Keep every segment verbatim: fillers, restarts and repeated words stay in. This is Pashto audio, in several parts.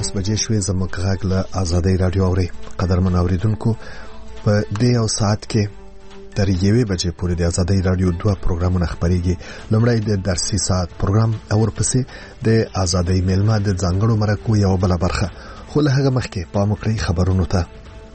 دولس بجې شوې. زموږ غږ له آزادۍ راډیو اوري. قدرمن اوریدونکو، په دې یو ساعت کې تر یوې بجې پورې د آزادۍ راډیو دوه پروګرامونه خپرېږي. لومړی د درسي ساعت پروګرام او ورپسې د آزادۍ میلمه د ځانګړو مرکو یو بل برخه. خو له هغه مخکې پام وکړئ خبرونو ته.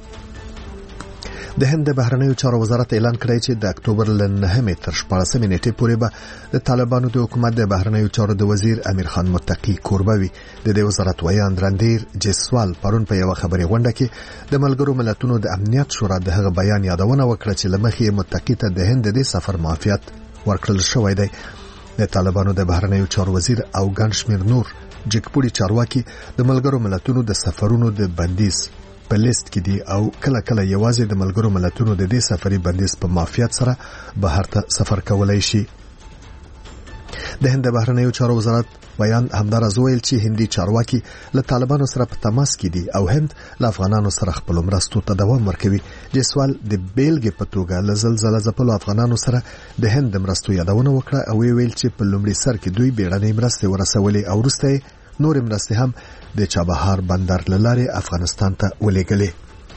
د هند د بهرنیو چارو وزارت اعلان کړی چې د اکتوبر له نهمې تر شپاړسمې نیټې پورې به د طالبانو د حکومت د بهرنیو چارو د وزیر امیر خان متقی کوربه وي. د دې وزارت ویان رندیر جسوال پرون په یو خبري غونډه کې د ملګرو ملتونو د امنیت شورا د هغه بیان یادونه وکړه چې لمخې متقی ته د هند د سفر معافیت ورکړل شوی دی. د طالبانو د بهرنیو چارو وزیر او ګڼ شمېر نور جګپوړي چارواکي د ملګرو ملتونو د سفرونو د بندیز په لیست کې دي او کله کله یوازې د ملګرو ملتونو د دې سفري بندیز په معافیت سره بهر ته سفر کولای شي. د هند بهرنیو چارو وزارت بیان همدارز ویل چې هندي چارواکي له طالبانو سره په تماس کې دي او هند له افغانانو سره خپل مرستو ته دوام ورکوي. جسوال د بیلګې په توګه له زلزلې ځپلو افغانانو سره د هند مرستو یادونه وکړه او ویل چې په لومړي سر کې دوی بیړنۍ مرستې ورسولې او وروسته نور مرستې هم د چابهار بندر لاره افغانستان ته ولېږلې.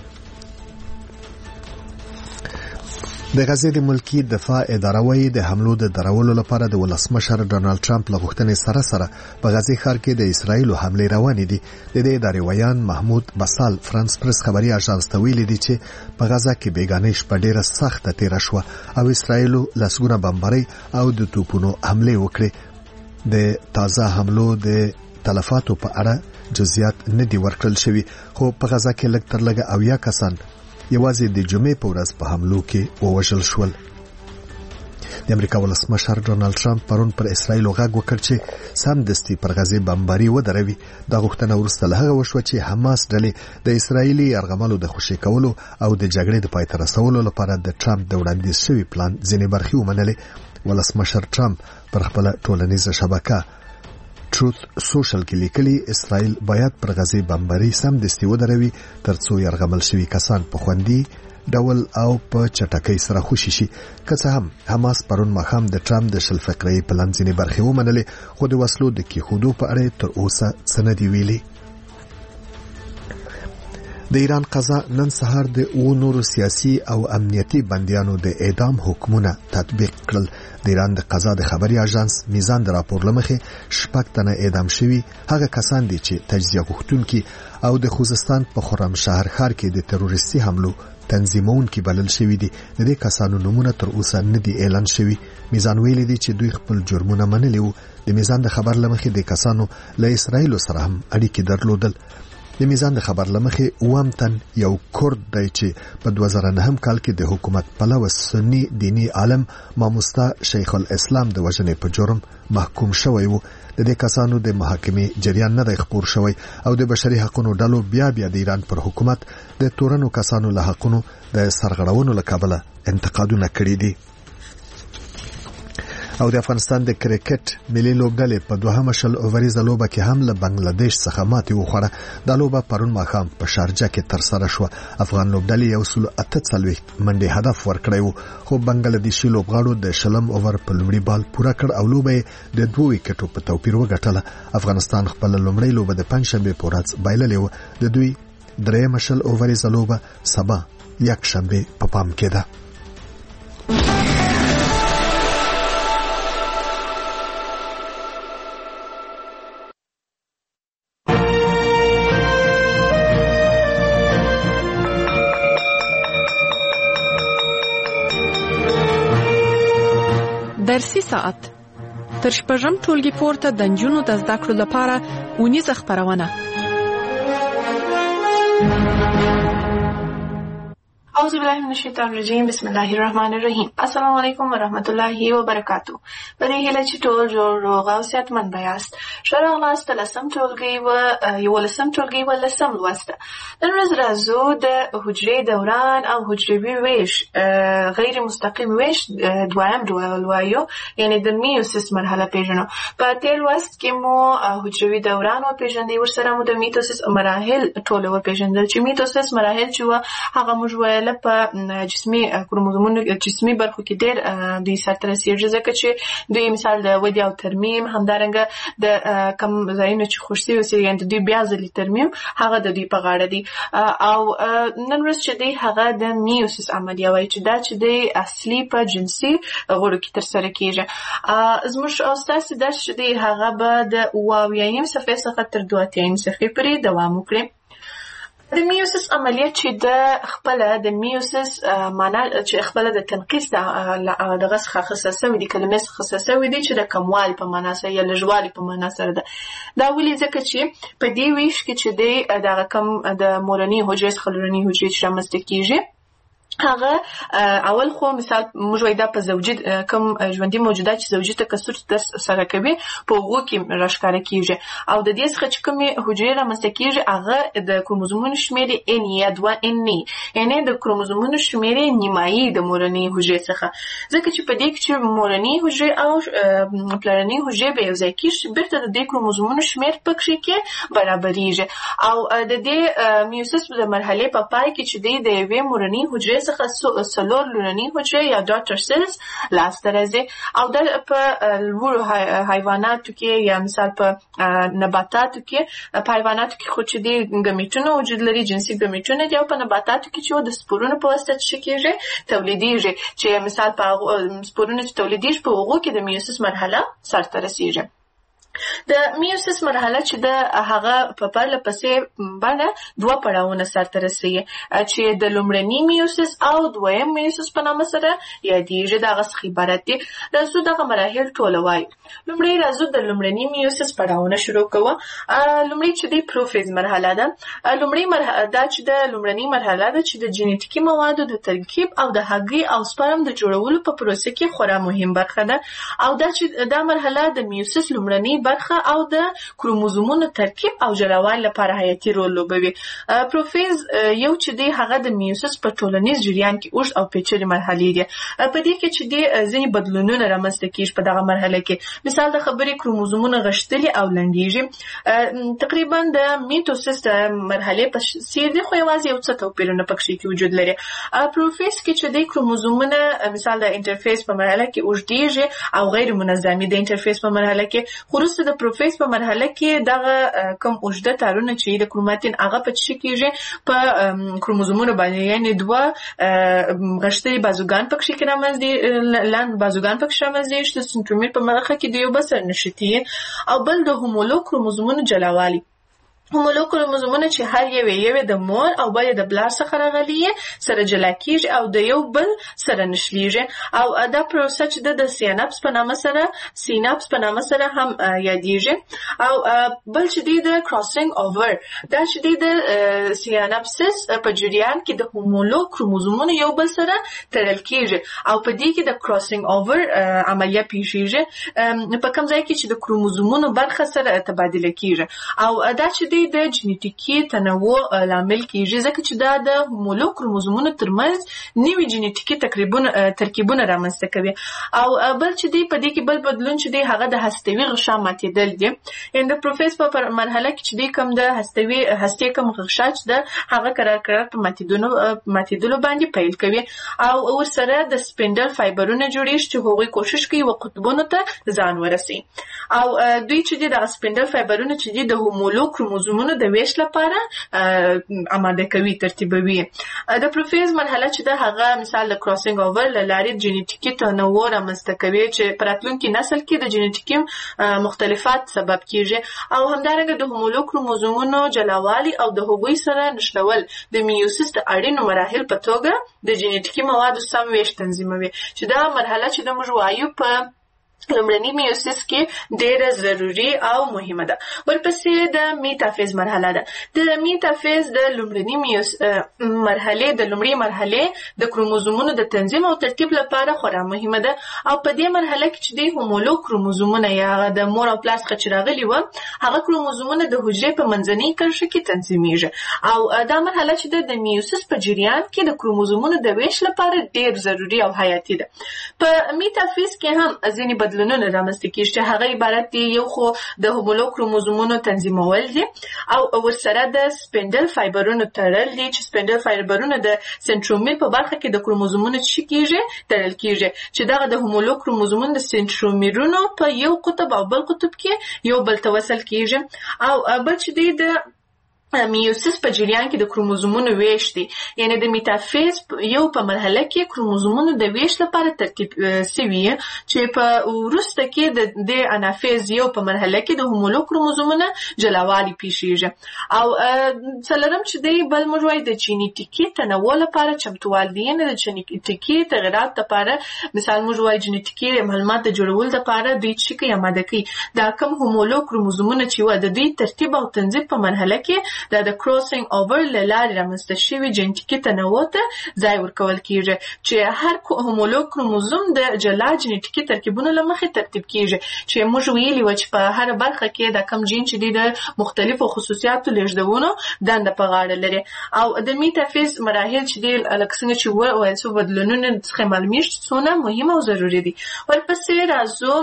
د غزې د ملکی دفاع اداره وايي د حملو د درولو لپاره د ولسمشر ډونالد ټرمپ له غوښتنې سره سره په غزې ښار کې د اسرایلو حملې روانې دي. د دې ادارې ویان محمود بسال فرانس پریس خبري اژانس ته ویلي دي چې په غزه کې بیګانې شپه ډیره سخته تیر شوه او اسرایلو لسګونه بمبارۍ او د توپونو حملې وکړې. د تازه حملو د تلفاتو په اړه جزئیات نه دي ورکړل شوی، خو په غزه کې لږ تر لږه اویا کسان یوازې د جمعې په ورځ په حملو کې ووژل شول. د امریکا ولسمشر ډونالد ټرمپ پرون پر اسرایل غږ وکړ چې سمدستي پر غزې بمباري ودروي. دا غوښتنه وروسته له هغه وشوه چې حماس ډلې د اسرایلی یرغملو د خوشي کولو او د جګړې د پای ته رسولو لپاره د ټرمپ د وړاندیز شوی پلان ځینې برخې ومنلې. ولسمشر ټرمپ پر خپل ټولنیزه شبکه ټروث سوشل کې لیکلي اسرائیل باید پر غزې بمباري سمدستي ودروي ترڅو يرغمل شوي کسان په خوندي ډول او په چټکۍ سره خوشي شي. که څه هم حماس پرون ماښام د ټرمپ د شل فقرې پلان ځینې برخې ومنلې، خو د وسلو د کېښودو په اړه تر اوسه څه نه دي ویلي. د ایران قضا نن سهار د او نورو سیاسي او امنیتي بندیانو د اعدام حکمونه تطبیق کړل. د ایران د قضا د خبري اژانس میزان د راپور لمخې شپږ تنه اعدام شوي هغه کسان دي چې تجزیه غوښتونکي او د خوزستان په خرمشهر ښار کې د تروریستي حملو تنظیمونکي بلل شوي دي. د دې کسانو نومونه تر اوسه نه دي اعلان شوي. میزان ویلي دي چې دوی خپل جرمونه منلي وو. د میزان د خبر لمخې د کسانو له اسرایل سره هم اړیکې درلودل. د میزان د خبر لمخې اووم تن یو کورد دی چې په دوه زره نهم کال کې د حکومت پلوه سنی دینی عالم ماموستا شیخ الاسلام د وژنې په جرم محکوم شوی وو. د دې کسانو د محاکمې جریان نه دی خپور شوی او د بشري حقوقو ډلو بیا بیا د ایران پر حکومت د تورنو کسانو له حقوقو د سرغړونو له کبله انتقادونه کړي دي. او د افغانستان د کرکټ ملي لوبډلې په دوهمه شل اووريزه لوبه کې هم له بنگلاديش څخه ماتې وخوړه. دا لوبه پرون ماښام په شارجه کې تر سره شوه. افغان لوبډلې یو سل اته څلوېښت منډې هدف ورکړی وو، خو بنگلاديشي لوبغاړو د شلم اوور په لومړي بال پوره کړ او لوبه د دوه وکټو په توپیر وګټله. افغانستان خپل لومړی لوبه د پنځشنبه په ورځ بایللې و. د دوی درېمه شل اووريزه لوبه سبا یک شنبه په پام کې ده. درسي ساعت تر شپږم ټولګي پورته د نجونو د زده کړو لپاره اونیزه خپرونه. اعوذ بالله من الشیطان الرجیم بسم الله الرحمن الرحیم. السلام علیکم ورحمت الله وبرکاتو. په دې هیله چې ټول جوړ روغ او صحتمند یاست. ښه راغلاست لسم ټولګي و یولسم ټولګي و لسم لوسته. نن ورځ راځو د حجرې دوران او حجروي ویش غیر مستقیم ویش دویم ډول وایو، یعنی د میوسیس مرحله پیژنو. په تیر لوست کې مو حجروي دوران او پیژندې، ورسره مو د میتوسیس مراحل ټول و پیژندل. چې میتوسیس مراحل چې هغه موږ ویل مرحله په جسمي کروموزومونو جسمي برخو کې ډېر دوی سره رسیږي ځکه چې دوی مثال د ودې او ترمیم همدارنګه د کم ځایونو چې خوشي وسي یعنی دوی بیا ځلې ترمیم هغه د دوی په غاړه دي او نن ورځ چې دی هغه د میوسس عملیه وایي چې دا چې دی اصلي په جنسي غړو کې ترسره کیږي زموږ او ستاسو دا چې دی هغه به د اوه اویایم صفحې څخه تر دوه اتیایم صفحې پورې دوام وکړي د میوسس عملیه چې د خپل د میوسس معنا چې خپل د تنقیص د دغه څخه خصصه وي د کلمې څخه خصصه وي چې د کموال په معنا سره یا لږوالي په معنا سره ده دا ولې ځکه چې په دې ویش کې چې دی دغه کم د مورني حجرې څخه لورني حجرې چې رامنځته کیږي هغه اول خو مثال موږ وایو دا په زوجي کوم ژوندۍ موجودات چې زوجي تکثر سره کوي په هغو کې راښکاره کیږي او د دې څخه چې کومې حجرې رامنځته کیږي هغه د کروموزومونو شمېر ان یا دوه ان یعنی د کروموزومونو شمېر نیمایي د مورنۍ حجرې څخه ځکه چې په دې کې چې مورنۍ حجرې او پلرنۍ حجرې به یو ځای کېږي بیرته د دې کروموزومونو شمېر پکې کې برابرېږي او د دې میوسس د مرحلې په پای کې چې دی د یوې مورنۍ حجرې څخه څلور لورنۍ حجرې یا ډاټر سیلز لاسته راځي او دا په لوړو حیواناتو کې یا مثال په نباتاتو کې په حیواناتو کې خو چې دی ګمیټونه وجود لري جنسي ګمیټونه دي او په نباتاتو کې چې د سپورونو په واسطه څه کېږي تولیدېږي چې مثال په سپورونو چې تولیدېږي په هغو کې د میوسس مرحله سرته رسیږي د میوسس مرحله چې د هغه په پرله پسې باندې دوه پړاوونه سرته رسیږي چې د لومړني میوسس او دویم میوسس په نامه سره یادېږي د هغه څخه عبارت دي راځو دغه مراحل ټوله وایو لومړی راځو د لومړني میوسس پړاوونه شروع کوو لومړی چې د پروفیز مرحله ده لومړی مرحله دا چې د لومړني مرحله ده چې د جینیټیکي موادو د ترکیب او د هګۍ او سپرم د جوړولو په پروسه کې خورا مهم برخه ده او دا چې دا مرحله د میوسس لومړني برخه او د کروموزومونو ترکیب او جوړولو لپاره حیاتي رول لوبوي پروفیز یو چې دی هغه د میوسس په ټولنیز جریان کې اوږد او پیچلې مرحلې دي په دې کې چې دی ځینې بدلونونه رامنځته کیږي په دغه مرحله کې مثال د خبرې کروموزومونه غښتلي او لنډیږي تقریبا د میټوسس د مرحلې په څیر دی خو یوازې یو څه توپیرونه پکې کې وجود لري پروفیز کې چې دی کروموزومونه مثال د انټرفیس په مرحله کې اوږدیږي او غیر منظمي د انټرفیس په مرحله کې خو وروسته د پروفیز په مرحله کې دغه کم اوږده تارونه چې د کروماتین هغه په څه کېږي په کروموزومونو باندې یعنی دوه غښتلي بازوګان پکې کې رامنځته لاندې بازوګان پکې رامنځته چې د سنترومیر په مرحله کې د یو بل سره نښتي او بل د هومولوګ کروموزومونو جلاوالي هومولوګ کروموزومونه چې هر یو یو د مور او بل د بلار څخه راغلي سره جلا کیږي او د یو بل سره نشلیږي او دا پروسه چې د سیناپس په نامه سره سیناپس په نامه سره هم یادېږي او بل چې د کراسینګ اوور دا چې د سیناپسس په جریان کې د هومولوګ کروموزومونو یو بل سره تړل کیږي او په دې کې د کراسینګ اوور عملیه پیښیږي په کوم ځای کې چې د کروموزومونو برخه سره تبادله کیږي او دا چې د جنیټیکي تنوع لامل کیږي ځکه چې دا د هومولوګ کروموزومونو ترمنځ نوي جنیټیکي ترکیبونه رامنځته کوي او بل چې دی په دې کې بل بدلون چې دی هغه د هستوي غشا ماتېدل دي ان د پروفیز په مرحله کې چې دی کوم د هستوي هستې کوم غشا چې ده هغه قرار قرار په ماتېدلو ماتېدلو باندې پیل کوي او ورسره د سپینډل فایبرونه جوړیږي چې هغوی کوشش کوي و قطبونو ته ځان ورسي او دوی چې دی د سپینډل فایبرونه چې دی د هومولوګ کروموزومونو د ویش لپاره آماده کوي ترتیبوي د پروفیز مرحله چې ده هغه مثال د کراسینګ اوور له لارې جنیټیکي تنوع رامنځته کوي چې په راتلونکي نسل کې د جنیټیکي مختلفات سبب کیږي او همدارنګه د هومولوګ کروموزومونو جلاوالي او د هغوی سره نښلول د میوسس د اړینو مراحل په توګه د جنیټیکي موادو سم ویش تنظیموي چې دا مرحله چې د موږ وایو په لومړني میوسس کې ډېره ضروري او مهمه ده ورپسې د میټافیز مرحله ده د میټافیز د لومړني میوس مرحله د لومړۍ مرحله د کروموزومونو د تنظیم او ترتیب لپاره خورا مهمه ده او په دې مرحله کې چې د هومولوګ کروموزومونه یا د مور او پلار څخه چې راغلي وو هغه کروموزومونه د حجرې په منځنۍ کرښه کې تنظیمیږي او دا مرحله چې د میوسس په جریان کې د کروموزومونو د ویش لپاره ډېر ضروري او حیاتي ده په میټافیز کې هم ځینې بدلونونه رامنځته کیږي چې هغه عبارت دي یو خو د هومولوګ کروموزومونو تنظیمول دي او ورسره د سپینډل فایبرونو تړل دي چې سپینډل فایبرونه د سنټرومیر په برخه کې د کروموزومونو چې کیږي تړل کیږي چې دغه د هومولوګ کروموزومونو د سنټرومیرونو په یو قطب او بل قطب کې یو بل ته وصل کیږي او بل چې دی د میوسیس په جریان کې د کروموزومونو ویش دي یعنی د میټافیز یو په مرحله کې کروموزومونو د ویش لپاره ترتیب سوي چې په وروسته کې د د انافیز یو په مرحله کې د هومولوګ کروموزومونو جلاوالي پیښیږي او څلورم چې دی بل موږ وایو د جینیټیکي تنوع لپاره چمتووال دي یعنی د جینیټیکي تغیرات لپاره مثال موږ وایو جینیټیکي معلومات د جوړولو لپاره دوی چې کوي آماده کوي دا کوم هومولوګ کروموزومونه چې و د دوی ترتیب او تنظیم په مرحله کې دا د کروسینګ اوور لارې رامنځته شوي جینټیکي تنوع ته ځای ورکول کیږي چې هر هومولوګ کروموزوم د جلا جینټیکي ترکیبونو له مخې ترتیب کیږي چې موږ ویلي و چې په هر برخه کې د کم جین چې د مختلفو خصوصیاتو لېږدونو دنده په غاړه لري او د میټافیز مراحل چې د لکه څنګه چې وایي څو بدلونونه څخه معلومیږي څونه مهمه او ضروري دي ورپسې راځو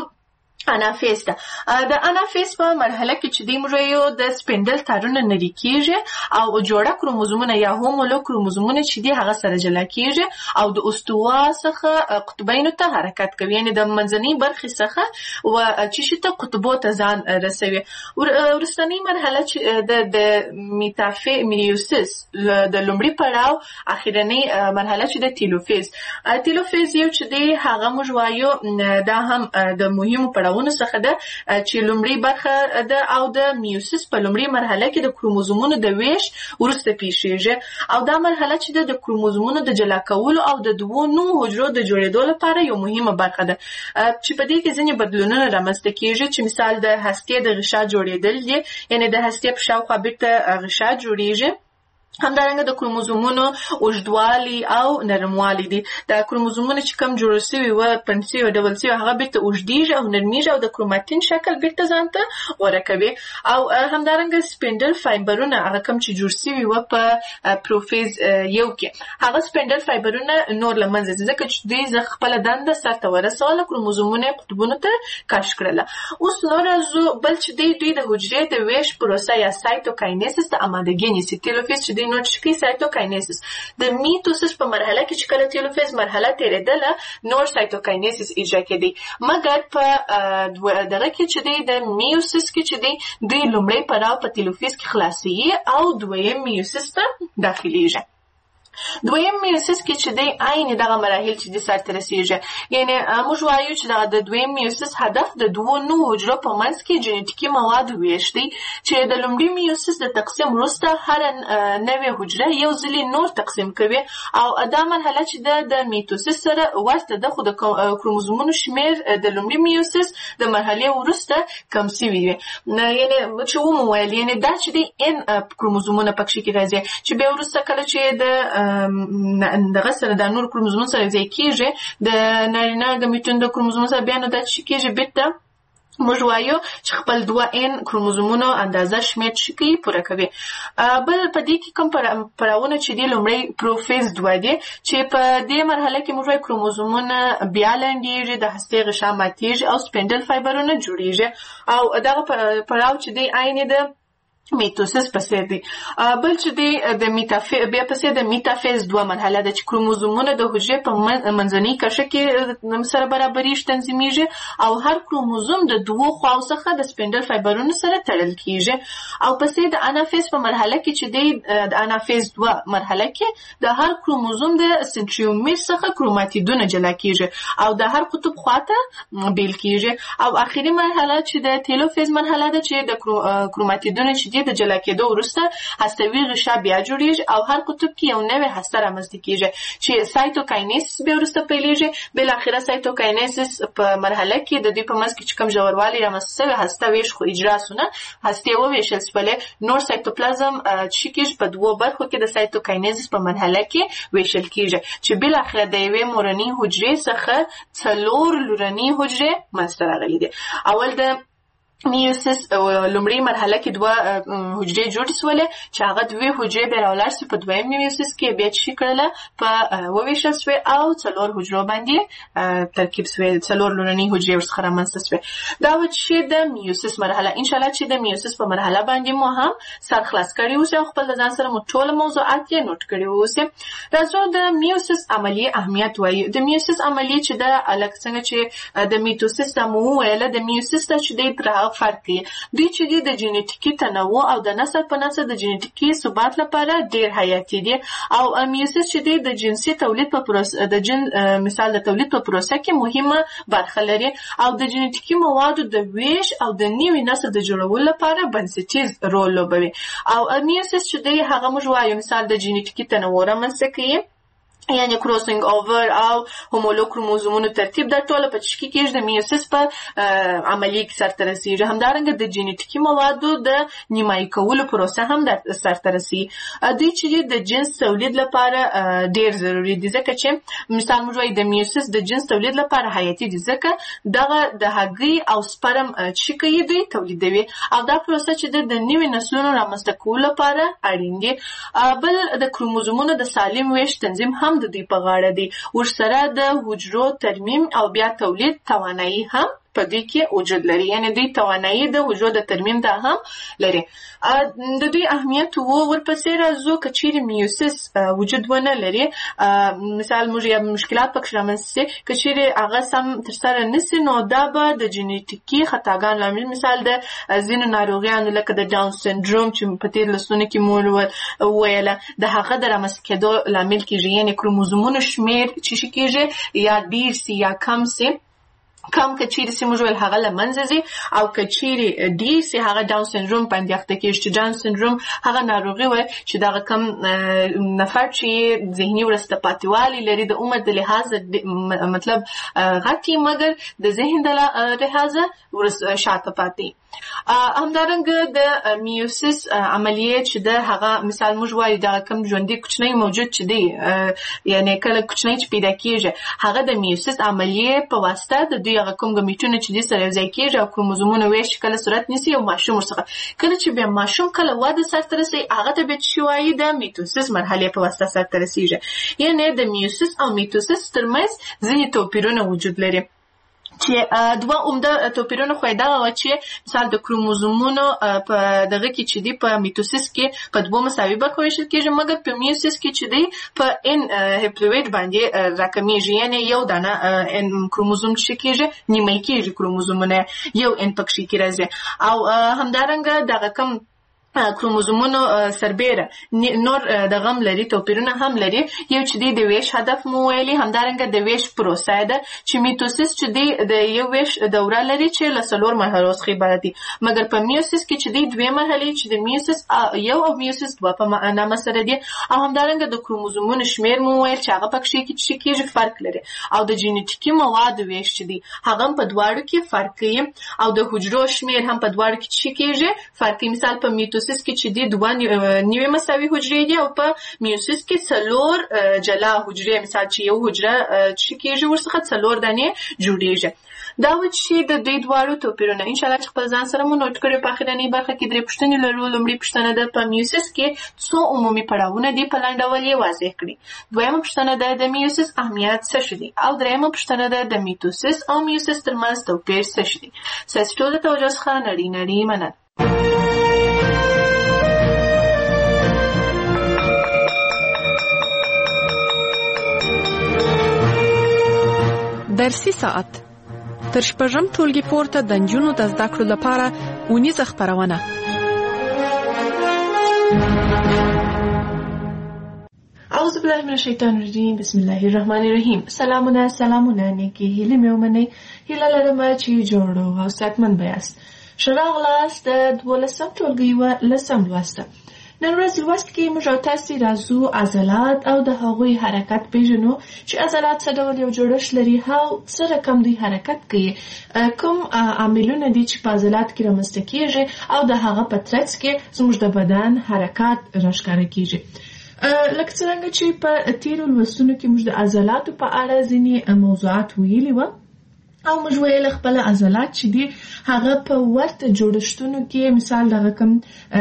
انافیز ده د انافیز په مرحله کې چې د مریو د سپینډل تارونه نری کیږي او جوړه کروموزومونه یا هومولوګ کروموزومونه چې دی هغه سره جلا کیږي او د استوا څخه قطبینو ته حرکت کوي یعنی د منځنۍ برخې څخه او چې شته قطبو ته ځان رسوي ورستنی مرحله چې د د میټافی میوسیس د لومړي پړاو اخیرنی مرحله چې د تیلوفیز تیلوفیز یو چې دی هغه موږ وایو دا هم د مهمو پړاو څخه ده چې لومړی برخه ده او د میوسیس په لومړی مرحله کې د کروموزومونو د ویش ورسته پیښیږي او دا مرحله چې د کروموزومونو د جلا کولو او د دوو نوو حجرو د جوړېدو لپاره یو مهمه برخه ده چې په دې کې ځینې بدلونونه رامنځته کیږي چې مثال د هستې د غشا جوړېدل دي یعنی د هستې په شاوخوا بیرته غشا جوړیږي همدارنګه د کروموزومونو اوږدوالي او نرموالي دي د کروموزومونو چې کم جوړ شوي و پنسي او ډبل سي هغه بیرته اوږدیږي او نرمیږي او د کروماتین شکل بیرته ځانته غوره کوي او همدارنګه سپینډل فایبرونه هغه کم چې جوړ شوي و په پروفیز یو کې هغه سپینډل فایبرونه نور له منځه ځي ځکه چې دوی ز خپل دنده سرته ورسوله کروموزومونه قطبونو ته کش کړله اوس نور زو بل چې دوی دوی د حجرې د ویش پروسه یا سایتوکاینیسس ته آمادګي نیسي تیلوفیز چې نو چې سایتوکاینیسس د میټوسس په مرحله کې چې کله تیلوفیز مرحله تیرېدله نور سایتوکاینیسس اجرا کېدی مګر په دغه کې چې د میوسس کې چې د لومړی پړاو په تیلوفیز کې خلاصي او دویم میوسس ته داخليږي دویم میوسیس کې چې د عین دغه مراحل چې د سر ته رسیږي یعنی موږ وایو چې د دویم میوسیس هدف د دوو نوو حجرو په منځ کې جینټیکي مواد ویش دی چې د لومړي میوسیس د تقسیم وروسته هر نوې حجره یو ځلې نور تقسیم کوي او دا مرحله چې د میټوسیس سره ورته د خو د کروموزومونو شمیر د لومړي میوسیس د مرحله وروسته کم شوی وي یعنی چې ومو ویل یعنی دا چې د ان کروموزومونه پکې کې راځي چې به وروسته کله چې د دغه سره د نور کروموزومونو سره ځای کېږي د نارینه ګمیټون د کروموزومونو سره بیا نو دا چې کېږي بیرته موږ وایو چې خپل دوه ان کروموزومونو اندازه شمېر شي پوره کوي بل په دې کې کوم پړاوونه چې دی لومړی پروفیز دوه دی چې په دې مرحله کې موږ وایو کروموزومونه بیا لنډیږي د هستې غشا ماتیږي او سپینډل فایبرونه جوړیږي او دغه پړاو چې دی عین د میټوسس پسې دی بل چې دی د میټافیز بیا پسې د میټافیز دوه مرحله ده چې کروموزومونه د حجرې په منځنۍ کرښه کې سره برابري تنظیمیږي او هر کروموزوم د دوو خواو څخه د سپینډل فایبرونو سره تړل کیږي او پسې د انافیز په مرحله کې چې دی د انافیز دوه مرحله کې د هر کروموزوم د سنټریومیر څخه کروماتیدونه جلا کیږي او د هر قطب خواته بیل کیږي او اخیری مرحله چې د تیلوفیز مرحله ده چې د کروماتیدونه چې د جلا کېدو وروسته هستوي غشا بیا جوړیږي او هر قطب کې یو نوې هسته رامنځته کیږي چې سایتوکاینیسس بیا وروسته پیلېږي بل اخره سایتوکاینیسس په مرحله کې د دې په منځ کې چې کوم ژوروالی رامنځته شوی هسته ویش خو اجرا سونه هسته و ویشل شوی نور سایتوپلازم چې کېږي په دوه برخو کې د سایتوکاینیسس په مرحله کې ویشل کیږي چې بل اخره د یوې مورنۍ حجرې څخه څلور لورنۍ حجرې منځته راغلي دي اول د میوسس لومړی مرحله کې دوه حجرې جوړې سولې چې هغه دوه حجرې بیا راولاړ سي په دویم میوسس کې بیا چې کړله په وویشل سوې او څلور حجرو باندې ترکیب سوې څلور لورنۍ حجرې ورڅخه رامنځته سوې دا و چې د میوسس مرحله ان شاء الله چې د میوسس په مرحله باندې مو هم سر خلاص کړی اوسه او خپل ځان سره مو ټول موضوعات یې نوٹ کړی اوسه راځو د میوسس عملیه اهمیت وایي د میوسس عملیه چې د الګ څنګه چې د میټوسس د مو ویل د میوسس چې د فرق کوي دوی چې د جینټیکي تنوع او د نسل په نسل د جینټیکي ثبات لپاره ډیر حیاتي دي او میوسس چې د جنسي تولید په پروسه د جن مثال د تولید په پروسه کې مهمه برخه لري او د جینټیکي موادو د ویش او د نوي نسل د جوړولو لپاره بنسټیز رول لوبوي او میوسس چې د هغه موږ وایو مثال د جینټیکي تنوع رامنځته کوي یعنی کروسینګ اوور او هومولوګ کروموزومونو ترتیب د ټوله په چکی کې د میوسس په عملیه کې سرته رسیږي همدارنګه د جینټیکي موادو د نیمایي کولو پروسه هم د سرته رسیږي دوی چې د جنس تولید لپاره ډیر ضروری دي ځکه چې مثال موږ وایو د میوسس د جنس تولید لپاره حیاتي دي ځکه دغه د هګۍ او سپرم چې کوي دوی تولیدوي او دا پروسه چې د نوي نسلونو رامنځته کولو لپاره اړین دي بل د کروموزومونو د سالم ویش تنظیم هم د دوی په غاړه دی ورسره د حجرو ترمیم او بیا تولید توانایي هم په دې کې وجود لري یعنی دوی توانایي د حجرو د ترمیم ته هم لري د دوی اهمیت وو ورپسې راځو که چیرې میوسس وجود ونه لري مثال موږ یا مشکلات پکې رامنځته که چیرې هغه سم ترسره نشي نو دا به د جینټیکي خطاګانو لامل مثال د ځینو ناروغیانو لکه د ډاون سنډروم چې په تیر لسونه کې مو ویله د هغه د رامنځته کېدو لامل کېږي یعنی کروموزومونو شمیر چې شي کېږي یا ډیر سي یا کم سي کم کچيري سي موږ ول هغه لمنځي او کچيري ډي سي هغه ډاون سندروم باندې اخته کېږي چې ډاون سندروم هغه ناروغي وي چې دا کم نفر چې ذهني ورسته پاتېوالي لري د عمر د لحاظ مطلب غټي مګر د ذهن د لحاظ ورس شاته پاتې همدارنګه د میوسس عملیه چې د هغه مثال موږ وایو دا کم ژوندۍ کوچنی موجود چې دی یعنی کله کوچنی چې پیدا کیږي هغه د میوسس عملیه په واسطه د دوی هغه کوم ګمیټونه چې د سره ځای کیږي او کروموزومونه ویش کله صورت نیسي او ماشوم ورڅخه کله چې به ماشوم کله واده سره رسي هغه ته به شوي د میټوسس مرحله په واسطه سره رسیږي یعنی د میوسس او میټوسس ترمنځ ځینې توپیرونه وجود لري چې دوه عمده توپیرونه خو دا و چې مثال د کروموزومونو په دغه کې چې دی په میټوسس کې په دوه مساوي برخو ویشل کېږي مګر په میوسس کې چې دی په ان هپلوئید باندې راکمیږي یعنی یو دانه ان کروموزوم چې کېږي نیمه کېږي کروموزومونه یو ان پکې کې راځي او همدارنګه دغه کم کروموزومونو سربېره نور د غم لري توپیرونه هم لري یو چې دی د ویش هدف مو ویلي همدارنګه د ویش پروسه ده چې میټوسس چې دی د یو ویش دوره لري چې له څلور مرحلو څخه عبارت دي مګر په میوسس کې چې دی دوه مرحلې چې د میوسس یو او میوسس دوه په معنا سره دي او همدارنګه د کروموزومونو شمیر مو ویل چې هغه پکې کې چې کېږي فرق لري او د جینټیکي موادو ویش چې دی هغه په دواړو کې فرق کوي او د حجرو شمیر هم په دواړو کې چې کېږي فرق مثال په میټوسس کې چې دی دوه نیوي مساوي حجرې دي او په میوسس کې څلور جلا حجرې مثال چې یو حجره چې کېږي ورڅخه څلور دانې جوړیږي دا و چې د دوی دواړو توپیرونه ان شاء الله خپل ځان سره مو نوٹ کړئ په اخرنۍ برخه کې درې پوښتنې لرو لومړی پوښتنه ده په میوسس کې څو عمومي پړاوونه دي په لاندې ډول یې واضح کړئ دویمه پوښتنه ده د میوسس اهمیت څه شي او دریمه پوښتنه ده د میټوسس او میوسس ترمنځ توپیر څه شي ساس ټول توجه ښه نړۍ نړۍ مننه درسي ساعت تر شپږم ټولګي پورته د نجونو د زده کړو لپاره اونیزه خپرونه اعوذ بالله من الشیطان الرجیم بسم الله الرحمن الرحیم سلامونه سلامونه نیکی هیله مې ومنئ هیله لرم چې جوړ او صحتمند بیاست ښه راغلاست د دولسم ټولګي لسم لوست نن ورځ لوست کې موږ تاسو راځو عضلات او د هغوی حرکت پیژنو چې عضلات څه ډول یو جوړښت لري او څه رقم دوی حرکت کوي کوم عاملونه دي چې په عضلات کې رامنځته کېږي او د هغه په ترڅ کې زموږ د بدن حرکات راښکاره کېږي لکه څنګه چې په تیرو لوستونو کې موږ د عضلاتو په اړه ځینې موضوعات ویلي وو او موږ ویل خپل عضلات چې دي هغه په ورته جوړښتونو کې مثال دغه کوم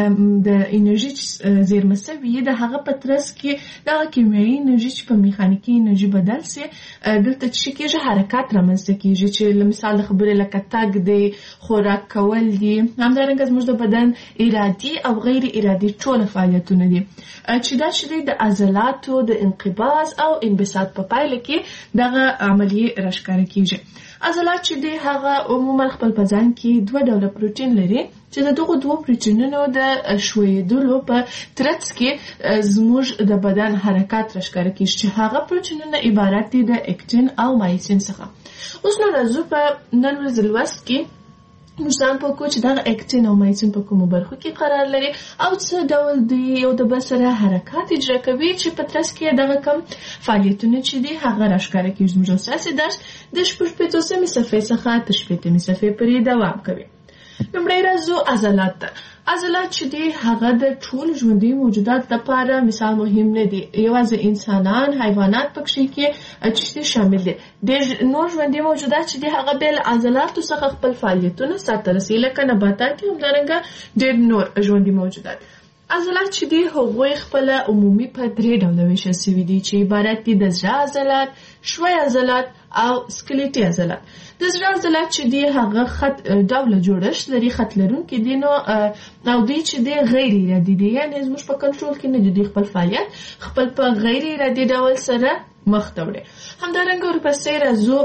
د انرژي زیرمه سوي د هغه په ترڅ کې دغه کیمیاوي انرژي چې په میخانیکي انرژي بدل سي دلته چې کېږي حرکت رامنځته کېږي چې مثال د خبرې لکه تګ دی خوراک کول دي همدارنګه زموږ د بدن ارادي او غیر ارادي ټول فعالیتونه دي چې دا چې د عضلاتو د انقباض او انبساط په پایله کې دغه عملیه راښکاره کېږي. عضلات چې دی هغه عموما خپل په ځان کې دوه ډوله پروتین لري چې د دغو دوه پروتینونو د ښویېدلو په ترڅ کې زموږ د بدن حرکات راښکاره کېږي چې هغه پروتینونه عبارت دي د اکتین او مایسین څخه. اوس نو راځو په نن ورځ لوست کې موږ ځان پوهکړو چې دغه اکتین او مایسین په کومو برخو کې قرار لري او څه ډول دوی یو د بل سره حرکات اجرا کوي چې په ترڅ کې دغه کوم فعالیتونه چې دي هغه راښکاره کېږي. زموږ اساسي درس د شپږ پنځوسمې صفحې څخه تر شپېتمې صفحې پورې دوام کوي. لومړی راځو عضلات ته. عضلات چې دي هغه د ټول ژوندي موجودات لپاره مثال مهم نه دي، یوازې انسانان حیوانات پکې کې چې شامل دي. د نور ژوندي موجودات چې دي هغه بل عضلاتو څخه خپل فعالیتونه سرته رسوي لکه نباتات هم همدارنګه ډېر نور ژوندي موجودات. عضلات چې دي هغوی خپل عمومي په درې ډوله ویشل شوي دي چې عبارت دي د زړه عضلات، ښوی عضلات او سکلیټي عضلات. د زړه عضلات چې دي هغه خط ډوله جوړښت لري، خط لرونکي دي نو او دوی چې دي غیر ارادي دي، یعنې زموږ په کنټرول کې نه دي. دوی خپل فعالیت خپل په غیر ارادي ډول سره مخ ته وړي. همدارنګه ورپسې راځو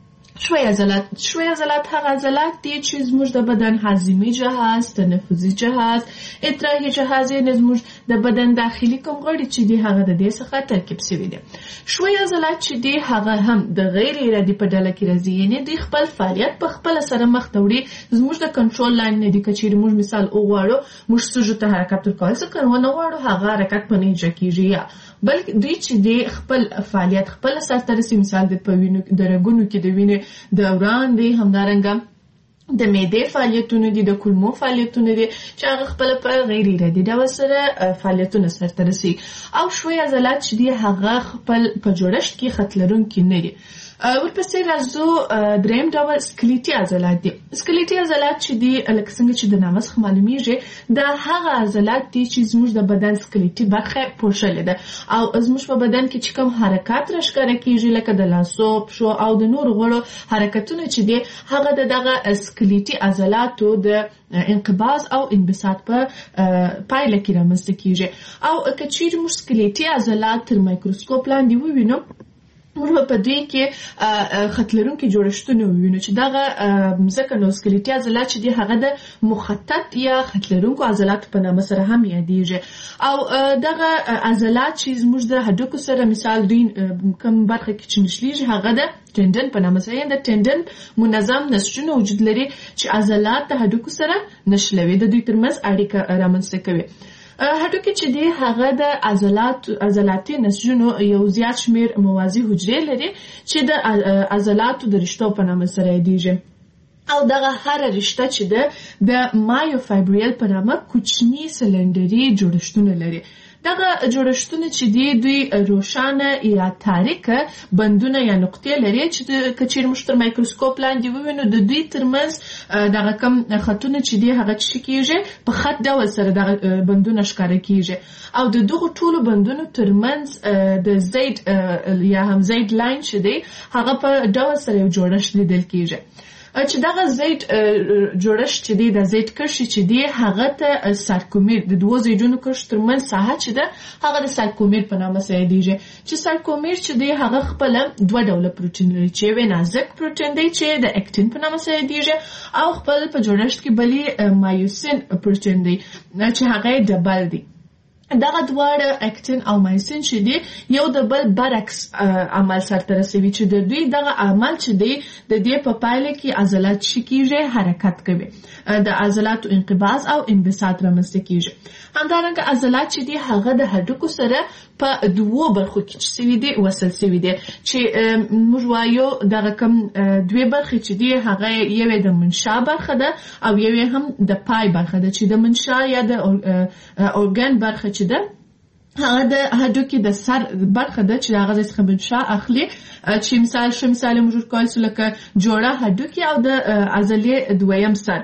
ښوی عضلات. ښوی عضلات هغه عضلات دي چې زموږ د بدن هاضمي جهاز، تنفسي جهاز، ادراکي جهاز، یعنې زموږ د بدن داخلي کوم غړي چې دي هغه د دې څخه ترکیب شوي دي. ښوی عضلات چې دي هغه هم د غیر ارادي په ډله کې راځي، یعنې دوی خپل فعالیت په خپله سره مخ ته وړي، زموږ د کنټرول لاندې نه دي. که چیرې موږ مثال وغواړو موږ سږو ته حرکت ورکول څه که ونه غواړو هغه حرکت په نه اجرا کېږي، یا بلکې دوی چې دي خپل فعالیت خپله سرته رسوي. مثال د په وینو د رګونو کې د وینې دوران دی، همدارنګه د معدې فعالیتونه دي، د کولمو فعالیتونه دي چې هغه خپل په غیر ارادي ډول سره فعالیتونه سرته رسوي. او ښوی عضلات چې دي هغه خپل په جوړښت کې خط لرونکي نه دي. ورپسې راځو دریم ډول سکلیټي عضلات دي. سکلیټي عضلات چې دي لکه څنګه چې د نامه څخه معلومیږي دا هغه عضلات دي چې زموږ د بدن سکلیټي برخه پوښلې ده او زموږ په بدن کې چې کوم حرکات راښکاره کېږي لکه د لاسو، پښو او د نورو غړو حرکتونه چې دي هغه د دغه سکلیټي عضلاتو د انقباض او انبساط په پایله کې رامنځته کېږي. او که چیرې موږ سکلیټي عضلات تر مایکروسکوپ لاندې ووینو موږ په دوی کې خط لرونکي جوړښتونه ووینو چې دغه ځکه نو سکلیټي عضلات چې دي هغه د مخطط یا خط لرونکو عضلاتو په نامه سره هم یادیږي. او دغه عضلات چې زموږ د هډوکو سره مثال دوی کوم برخه کې چې نښلېږي هغه د ټندن په نامه سره، د ټندن منظم نسجونه وجود لري چې عضلات د هډوکو سره نښلوي، د دوی ترمنځ اړیکه رامنځته کوي. هډوکي چې دی هغه د عضلات عضلاتي نسجونو یو زیات شمیر موازی حجرې لري چې د عضلاتو د رشتو په نامه سره یادیږي. او دغه هر رشته چې ده د مایوفایبریل په نامه کوچني سلندري جوړښتونه لري. دغه جوړښتونه چې دي دوی روښانه یا تاریکه بندونه یا نقطې لري چې که چیرې موږ تر مایکروسکوپ لاندې ووینو د دوی ترمنځ دغه کم خطونه چې دي هغه څه کېږي په خط ډول سره دغه بندونه ښکاره کېږي. او د دغو ټولو بندونو ترمنځ د زید یا هم زید لاین چې دی هغه په ډول سره یو جوړښت لیدل کېږي چې دغه زید جوړښت چې دی د زید کرښې چې دی هغه ته سارکومیر د دوو زیدونو کرښو ترمنځ ساحه چې ده هغه د سارکومیر په نامه سره یادیږي. چې سارکومیر چې دی هغه خپله دوه ډوله پروټین لري چې یو نازک پروټین دی چې د اکتین په نامه سره یادیږي او خپل په جوړښت کې بلې مایوسین پروټین دی چې هغه ډبل دی. دغه دواړه اکتین او مایسین چې دی یو د بل برعکس عمل سرته رسوي چې د دوی دغه عمل چې دی د دې په پایله کې عضلات چې کېږي حرکت کوي، د عضلاتو انقباض او انبساط رامنځته کېږي. همدارنګه عضلات چې دی هغه د هډوکو سره په دوو برخو کې چې سوي دي وصل سوي دي چې موږ وایو دغه کوم دوې برخې چې دي هغه یوې د منشا برخه ده او یوې هم د پای برخه ده چې د منشا یا د اورګان برخه چې ده هغه د هډوکي د سر برخه ده چې هغه څخه منشا اخلي چې مثال شو مثال موږ کولی شو لکه جوړه هډوکي او د عضلې دویم سر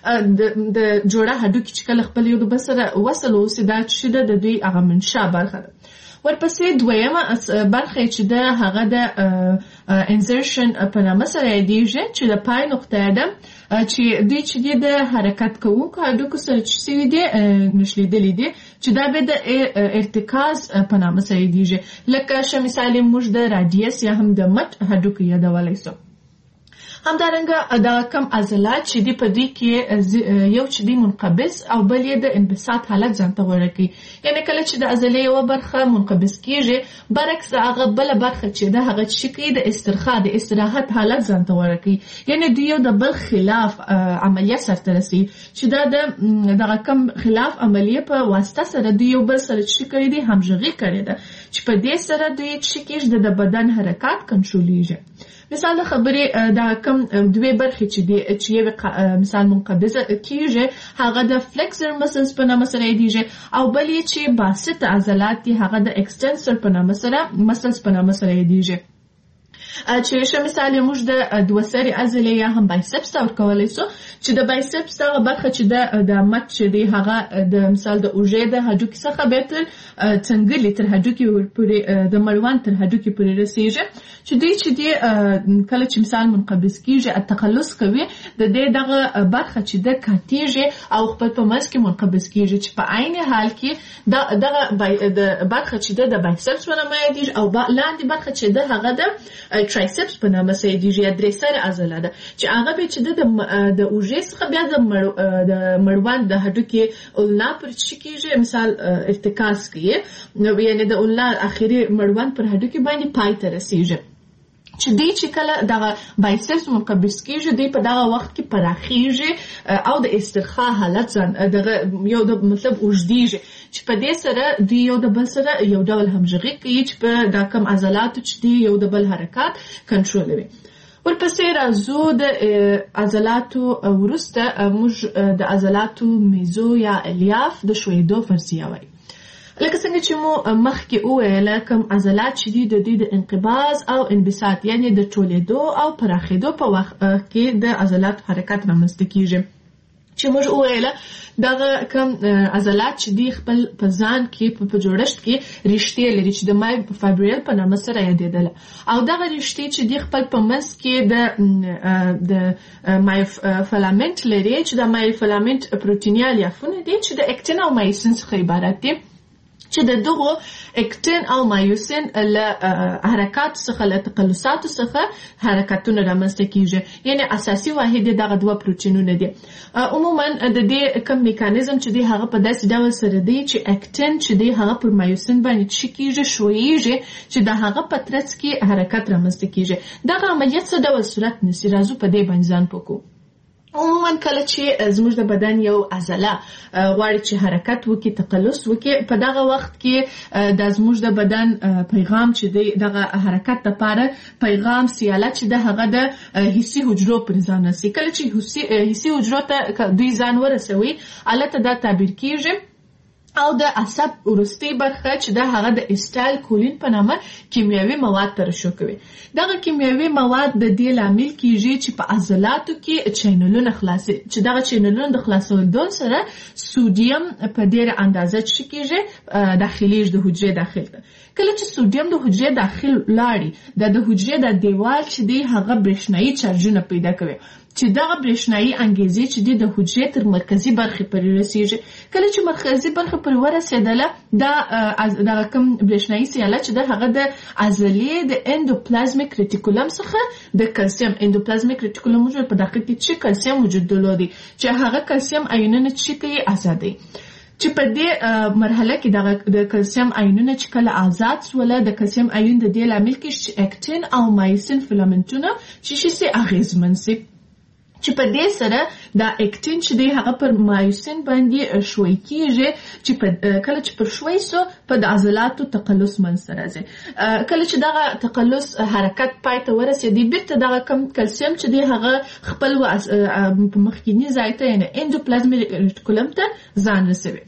د جوړه هډوکي چې کله خپل یو د بل سره وصل اوسي دا چې د دوی هغه منشا برخه ده. ورپسې دویمه برخه چې ده هغه د انسرشن په نامه سره یادیږي چې د پای نقطه ده چې دوی چې د حرکت کوونکو هډوکو سره چې سوي دي نښلېدلي دي چې دا به د ارتکاز په نامه سره یادیږي لکه ښه مثال موږ د رادیس یا هم د مټ هډوکو یادولی سو. همدارنګه دا کم عضلات چې دی په دې کې یو چې دی منقبض او بل یې د انبساط حالت ځان ته غوره کوي. یعنی کله چې د عضلې یوه برخه منقبض کیږي برعکس هغه بله برخه چې ده هغه چې کوي د استرخاء د استراحت حالت ځان ته غوره کوي. یعنی دوی یو د بل خلاف عملیه سرته رسوي چې دا د دغه کم خلاف عملیه په واسطه سره دوی یو بل سره چې کړي دي همغږي کړې ده چې په دې سره دوی چې کېږي د بدن حرکات کنټرولېږي. مثال خبرې دا کم دوی برخې چې دی چې یو مثال منقبضه کیږي هغه د فلکسر مسلز په نامه سره یادیږي او بل یې چې باسط عضلات دي هغه د اکستنسر په نامه سره مسلز په نامه سره یادیږي. چې ښه مثال موږ د دوه سرې عضلې یا هم بایسپس ته ورکولی سو چې د بایسپس دغه برخه چې د مټ چې دی هغه د مثال د اوږې د هډوکي څخه بیا تر څنګلې تر هډوکي پورې د مړوند تر هډوکي پورې رسېږي چې دوی چې دی کله چې مثال منقبض کېږي تقلص کوي د دې دغه برخه چې ده کاتېږي او خپل په منځ کې منقبض کېږي چې په عین حال کې دغه د برخه چې ده د بایسپس په نامه یادېږي او لاندې برخه چې ده هغه د ترایسپس په نامه سره یادېږي یا درې سرې عضله ده چې هغه بیا چې ده د اوږې څخه بیا د مړوند د هډوکي النا پر چې کېږي مثال ارتکاز کوي یعنې د النا اخري مړوند پر هډوکي باندې پای ته رسېږي چې دی چې کله دغه بایسپس منقبض کېږي دی په دغه وخت کې پراخېږي او د استرخاء حالت ځان دغه یو د مطلب اوږدېږي چې په دې سره دوی یو د بل سره یو ډول همغږي کوي چې په دا کم عضلاتو چې دی یو د بل حرکات کنټرولوي. ورپسې راځو د عضلاتو وروسته موږ د عضلاتو میزو یا الیاف د ښویېدو فرضیه وایي. لکه څنګه چې مو مخکې وویله کوم عضلات چې دي د دوی د انقباض او انبساط یعنې د ټولېدو او پراخېدو په وخت کې د عضلاتو حرکت رامنځته کېږي چې موږ وویله دغه کوم عضلات چې دي خپل په ځان کې په جوړښت کې رشتې لري چې د مایوفایبریل په نامه سره یادېدله او دغه رشتې چې دي خپل په منځ کې د د مایوفیلامنټ لري چې د مایوفیلامنټ پروتیني الیافونه دي چې د اکتین او مایوسین څخه عبارت دي چې د دغو اکتین او مایوسین له حرکاتو څخه له تقلصاتو څخه حرکتونه رامنځته کېږي یعنې اساسي واحد دغه دوه پروتینونه دي. عموما د دې کوم میکانیزم چې دی هغه په داسې ډول سره دی چې اکتین چې دی هغه پر مایوسین باندې چې کېږي ښویېږي چې د هغه په ترڅ کې حرکت رامنځته کېږي. دغه عملیت څه ډول صورت نیسي راځو په دې باندې ځان پوکو. عموما کله چې زموږ د بدن یو عضله غواړي چې حرکت وکړي تقلص وکړي په دغه وخت کې د زموږ د بدن پیغام چې دی دغه حرکت لپاره پیغام سیاله چې د هغه د حسي حجرو پر ځان رسي. کله چې حسي حجرو ته دوی ځان ورسوي هلته دا تعبیر کېږي او د عصب وروستۍ برخه چې د هغه د اسټایل کولین په نامه کیمیاوي مواد ترشح کوي. دغه کیمیاوي مواد د دې لامل کیږي چې په عضلاتو کې چینلونه خلاصي چې دغه چینلونه د خلاصولو سره سودیم په ډېره اندازه چې کیږي داخليږي د حجرې داخل ته. کله چې سودیم د حجرې داخل لاړي د د حجرې د دیوال چې دی هغه برېښنايي چارجونه پیدا کوي چې دغه برېښنايي انګیزې چې دی د حجرې تر مرکزي برخې پورې رسېږي. کله چې مرکزي برخه پورې ورسېدله دا دغه کوم برېښنايي سیاله چې د هغه د عضلې د اندوپلازمیک ریټیکولم څخه د کلسیم اندوپلازمیک ریټیکولم موږ په داخل کې چې کلسیم وجود درلودي چې هغه کلسیم آیونونه چې کوي آزادي چې په دې مرحله کې د کلسیم آیونونه چې کله آزاد سوله د کلسیم آیون د دې لامل کې چې اکتین او مایوسین فیلامنټونه چې شي اغیزمن سي چې په دې سره دا اکتین چې دی هغه پر مایوسین باندې ښوی کېږي چې کله چې پر ښوی سو په د عضلاتو تقلص منځته راځي. کله چې دغه تقلص حرکت پای ته ورسېدي بیرته دغه کم کلسیم چې دی هغه خپل په مخکیني ځای ته یعنې اندوپلازمیک ریټیکولم ته ځان رسوي.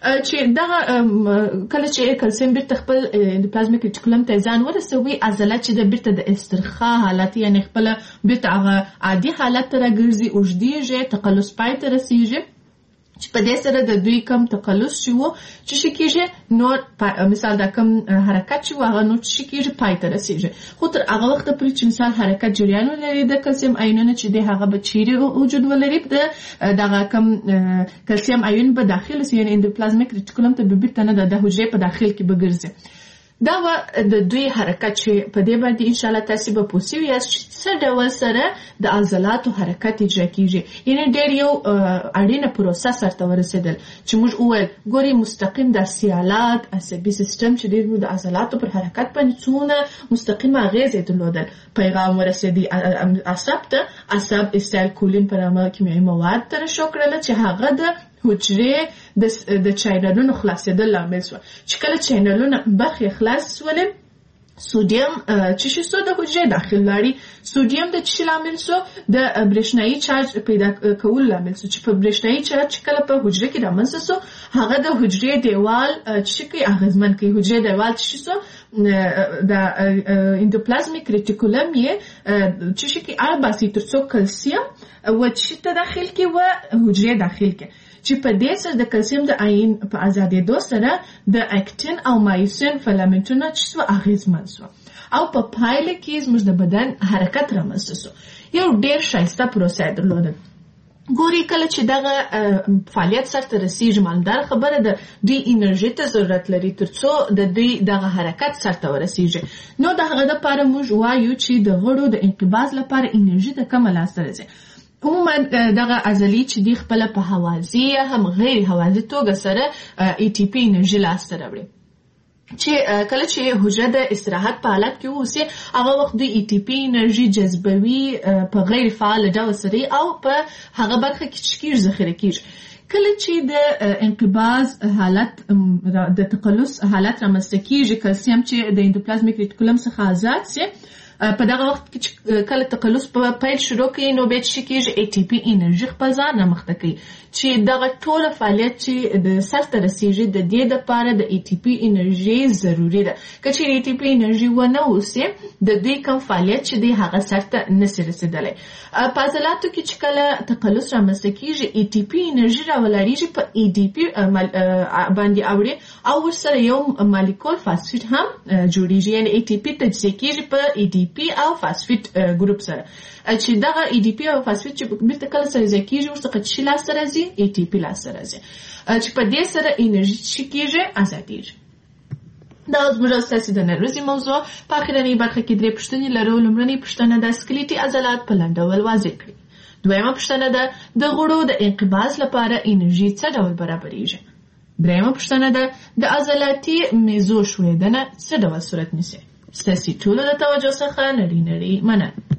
چې دا کله چې کلسیم بیرته خپل اندوپلازمیک ریټیکولم ته ځان ورسوي عضلات چې د بیرته د استرخاء حالت یعنی خپل بیرته هغه عادي حالت ته راګرځي اوږدیږي تقلص پای ته رسیږي چې په دې سره د دوی کم تقلص شي وو چې شي کېږي نور مثال دا کم حرکت شي هغه نور شي کېږي پای ته رسیږي خو تر هغه وخت پورې چې مثال حرکت جریان ولري د کلسیم آیونونه چې د هغه به چیرې وجود ولري د دغه کم کلسیم آیون په داخل سي یعنی اندوپلازمیک ریټیکولم ته به بیرته نه د حجرې په داخل کې به ګرځي دا و د دوی حرکت چې په دې باندې ان شاء الله تاسو به پوښیو یا څه ډول سره د عضلاتو حرکت اجرا کیږي یعنی ډېر یو اړینه پروسه سره ورسېدل چې موږ وویل ګوري مستقیم د سیالات عصبي سیستم چې ډېر د عضلاتو پر حرکت باندې څونه مستقیمه اغیزه درلودل پیغام ورسېدي عصب ته عصب استایلکولین پر عمل کیمیاوي مواد تر شو کړل چې هغه د حجرې د د چینلونو خلاصېدل لامل شو چې کله چینلونه برخې خلاص شول سودیم چې شي سو د حجرې داخل لاړي سودیم د چی لامل شو د برېښنايي چارج پیدا کول لامل شو چې په برېښنايي چارج کله په حجره کې رامنځته شو هغه د حجرې دیوال چې کوي اغیزمن کوي حجرې دیوال چې شو د اندوپلازمیک ریټیکولم یې چې شي کې ارباسي ترڅو کلسیم و چې ته داخل کې و حجرې داخل کې چې په دې سره د کلسیم د آیون په آزادېدو سره د اکټین او مایوسین فلامنټونه چې سو اغیزمن شو او په پایله کې زموږ د بدن حرکت رامنځته شو یو ډېر ښایسته پروسه درلوده ګوري کله چې دغه فعالیت سره رسیږي مالدار خبره ده دوی انرژي ته ضرورت لري ترڅو د دوی دغه حرکت سره ورسیږي نو دغه لپاره موږ وایو چې د غړو د انقباض لپاره انرژي د کومه لاسته راځي عموما دغه عضلې چې دی خپل په حوازي هم غیر حوازي توګه سره ای ټي پی انرژي لاسته راوړي چې کله چې حجره د استراحت په حالت کې اوسي هغه وخت د ای ټي پی انرژي جذبوي په غیر فعال ډول سره او په هغه برخه کې چې کیږي ذخیره کیږي کله چې د انقباض حالت د تقلص حالت رامنځته کیږي کلسیم چې د اندوپلازمیک ریټیکولم څخه آزاد شي په دغه وخت کې کله تقلص په پیل شروع کوي نو به چې کېږي ای ټي پی انرژي خپل ځان رامخته کوي چې دغه ټول فعالیت چې د سر ته رسیږي د دې لپاره د ای ټي پی انرژي ضروری ده که چې ای ټي پی انرژي ونه اوسي د دوی کوم فعالیت چې دی هغه سر ته نشي رسیدلی په عضلاتو کې چې کله تقلص رامنځته کېږي ای ټي پی انرژي راولاړېږي په ای ډي پی باندې اوړي او ورسره یو مالیکول فاسفیټ هم جوړېږي یعنی ای ټي پی تجزیه کېږي په ای ډي پی او فاسفیټ ګروپ سره چې دغه ای ډي پی او فاسفیټ چې بیرته کله سره ځای کېږي ورڅخه چې لاسته راځي ای ټي پی لاسته راځي چې په دې سره انرژي چې کېږي ازادېږي دا زموږ ستاسو د نن ورځې موضوع په اخرنۍ برخه کې درې پوښتنې لرو لومړنۍ پوښتنه د سکلیټي عضلات په لنډ ډول واضح کړئ دویمه پوښتنه ده د غړو د انقباض لپاره انرژي څه ډول برابرېږي دریمه پوښتنه ده د عضلاتي میزو ښویېدنه څه ډول صورت نیسي ستاسو ټولو د توجه څخه نړۍ نړۍ مننه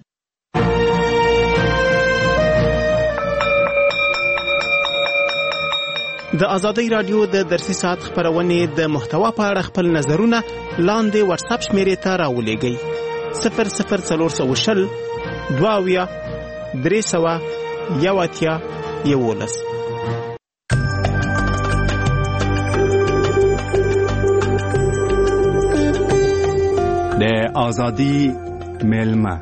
د ازادۍ رادیو د درسي ساعت خبرونه د محتوا په اړه خپل نظرونه لاندې واتس اپ شمیرې ته راولېږئ صفر صفر څلور سوه شل دوه اویا درې سوه یو اتیا یولس د ازادۍ ملما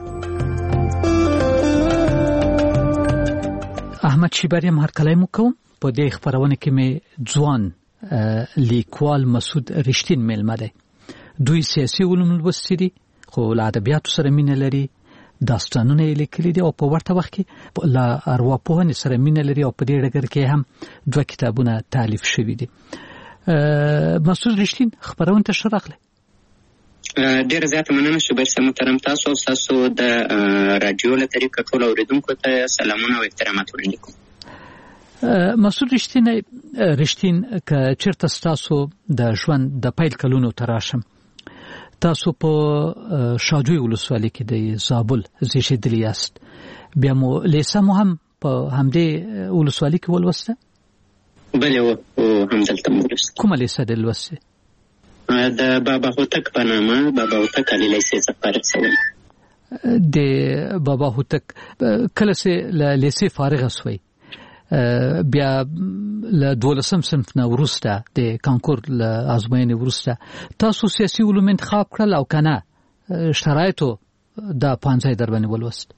احمد شیبری هرکلی مو کوم په دې خبرونه کې مې ځوان لیکوال مسعود رښتین ملما دی دوی سیاسي علوم لوستي دي خو له ادبیاتو سره مینه لري داستانونه یې لیکلي دي او په ورته وخت کې له ارواپوهنې سره مینه لري او په دې ډګر کې هم دوه کتابونه تالیف شوي دي مسعود رښتین خبرونه ته ښه راغلی ډېر زیات مننه شوبیر صاحب محترم تاسو او تاسو د رادیو له طریقه ټول اوریدونکو ته سلامونه او احترامات وړاندې کوم مسعود رښتین رښتین که چیرته تاسو د ژوند د پیل کلونو تراشم تاسو په شاجوی ولسوالۍ کې د زابل زیږیدلی یاست بیا مو لیسه مو هم په همدې ولسوالۍ کې ولوسته بله و همدلته مو ولوسته کومه لیسه د لوسته د بابا هوتک په نامه بابا هوتک علي لیسې څخه فارغ شوم د بابا هوتک کله چې له لیسې فارغ شوی بیا له دولسم صنف نه وروسته د کانکور له ازموینې وروسته تاسو سیاسي علوم انتخاب کړل او کنه شرایطو د پانځه در باندې ولوست؟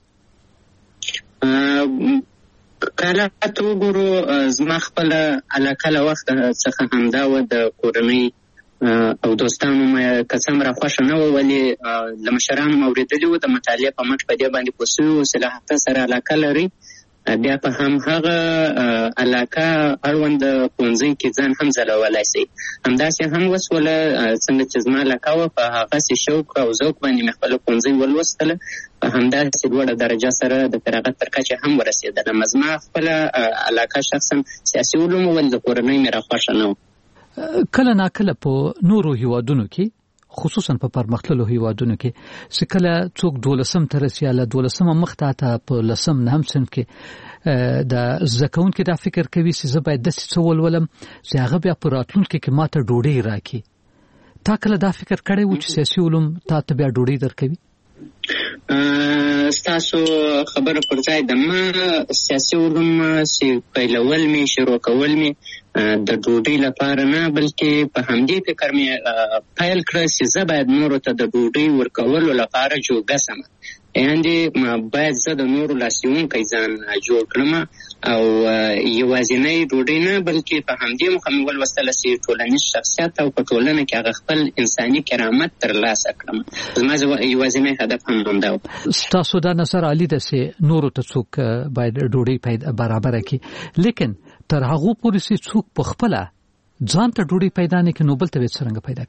کله ته وګورو زما خپل علاقه له وخت څخه همدا و د کورنۍ او دوستانو مې قسم را خوښه نه و، ولې له مشرانو مې اورېدلي وو د مطالعې په مټ په دې باندې پوه سوي وو چې له هغه سره علاقه لري، بیا په هم هغه علاقه اړوند ښوونځي کې ځان هم ځلولی شي. همداسې هم وسوله څنګه چې زما علاقه وه په هغسې شوق او ذوق باندې مې خپله ښوونځي ولوستله، په همداسې لوړه درجه سره د فراغت تر کچې هم ورسېدلم. زما خپله علاقه شخصا سیاسي علوم ولې د کورنۍ مې را خوښه نه وه. کله ناکله په نورو هیوادونو کې خصوصا په پرمختللو هیوادونو کې چې کله څوک دولسم ته رسي یا دولسمه مخته ته په لسم نهم صنف کې د زده کوونکي دا فکر کوي چې زه باید داسې څه ولولم چې هغه بیا په راتلونکي کې ماته ډوډۍ راکړي. تا کله دا فکر کړی و چې سیاسي علوم تا ته بیا ډوډۍ درکوي؟ ستاسو خبره پر ځای ده. ما سیاسي علوم چې پیلول مې شروع کول مې د ډوډۍ لپاره نه، بلکې په همدې فکر مې پیل کړه چې زه باید نورو ته د ډوډۍ ورکولو لپاره جوګه سم، یعنې باید زه د نورو لاسنیونکی ځان جوړ کړم او یوازینۍ ډوډۍ نه، بلکې په همدې موخه مې ولوستله چې ټولنیز شخصیت او په ټولنه کې هغه خپل انساني کرامت ترلاسه کړم. زما یوازینی هدف هم همدا و. ستاسو دا نظر عالی ده چې نورو ته څوک باید ډوډۍ برابره کړي، لیکن تر هغه پورې چې څوک په خپله ځان ته ډوډۍ پیدا نه کړي نو بل ته به څرنګه پیدا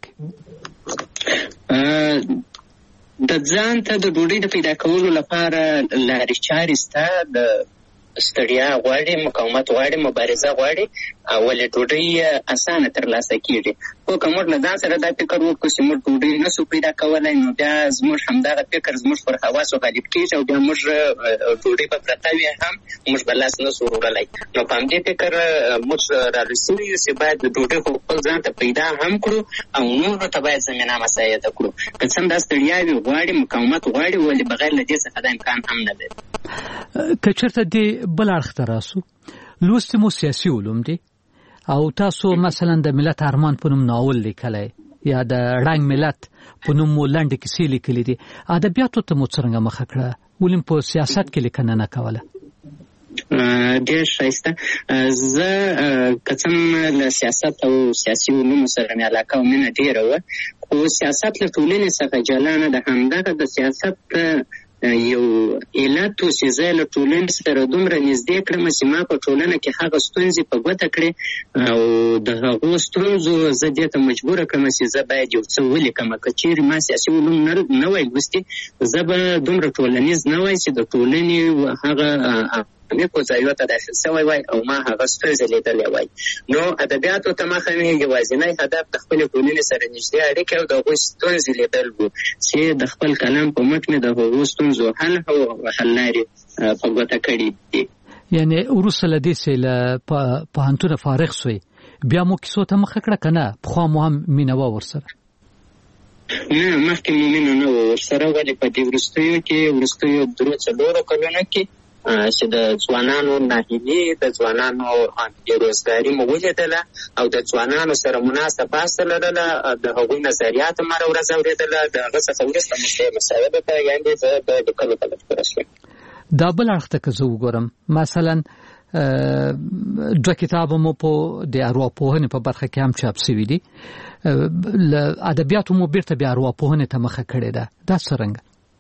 کړي؟ د ځان ته د ډوډۍ د پیدا کولو لپاره لارې چارې شته. د ستړیا غواړي، مقاومت غواړي، مبارزه غواړي، ولې ډوډۍ اسانه ترلاسه کېږي. خو که موږ له ځان سره دا فکر وکړو چې موږ ډوډۍ نسو پیدا کولی، نو بیا زموږ همدغه فکر زموږ پر حواسو غالب کېږي او بیا موږ ډوډۍ به پرته وي هم موږ به لاس نسو وروړلی. نو په همدې فکر موږ رالوی سوي یو چې باید ډوډۍ خو خپل ځان ته پیدا هم کړو او نورو ته باید زمینه مساعده کړو. که څه هم دا ستړیاوې غواړي، مقاومت غواړي، ولې بغیر له دې څخه دا امکان هم نه لري. که چېرته دې بل اړخ ته راسو، لوستې مو سیاسي علوم دي او تاسو مثلا د ملت ارمان په نوم ناول لیکلی یا د ړنګ ملت په نوم مو لنډې کیسې لیکلې دي، ادبیاتو ته مو څرنګه مخه کړه؟ ولې په سیاست کې لیکنه نه کوله؟ ډېر ښایسته. زه که څه له سیاست او سیاسي علومو سره مې علاقه او مینه ډېره وه، خو سیاست له ټولنې څخه جلا نه ده. همدغه د سیاست یو علت و چې زه له ټولنې سره دومره نږدې کړم چې ما په ټولنه کې هغه ستونزې په ګوته کړې او د هغو ستونزو زه دې ته مجبوره کړم چې زه باید یو څه ولیکم. که چېرې ما سیاسي علوم نه وای لوستي، زه به دومره ټولنیز نه وای چې د ټولنې هغه نیکو ځایو ته داخل شوی وای او ما هغه ستونزې لیدلی وای. نو ادبیاتو ته مخه مې یوازینی هدف د خپلې ټولنې سره نږدې اړیکې او د هغوی ستونزې لیدل و چې د خپل کلام په مټ مې د هغو ستونزو حل او حل لارې په ګوته کړي دي. یعنې وروسته له دې چې له پوهنتونه فارغ سوی بیا مو کیسو ته مخه کړه که نه پخوا مو هم مینه وه ورسره؟ نه، مخکې مو مینه نه وه ورسره، ولې په دې وروستیو کې وروستیو درو څلورو کلونو کې چې د ځوانانو ناهیلي، د ځوانانو بېروزګاري مو ولیدله او د ځوانانو سره مناسب بحث لرله، د هغوی نظریات مه هره ورځ اورېدله. د هغه څخه وروسته موږ دې مسایلو ته یعنې زه د لیکلو په مجبوره شوم. دا بل اړخ ته که زه وګورم، مثلا دوه کتابه مو په د ارواپوهنې په برخه کې هم چاپ سوي دي، له ادبیاتو مو بیرته بیا ارواپوهنې ته مخه کړې ده، دا څرنګه؟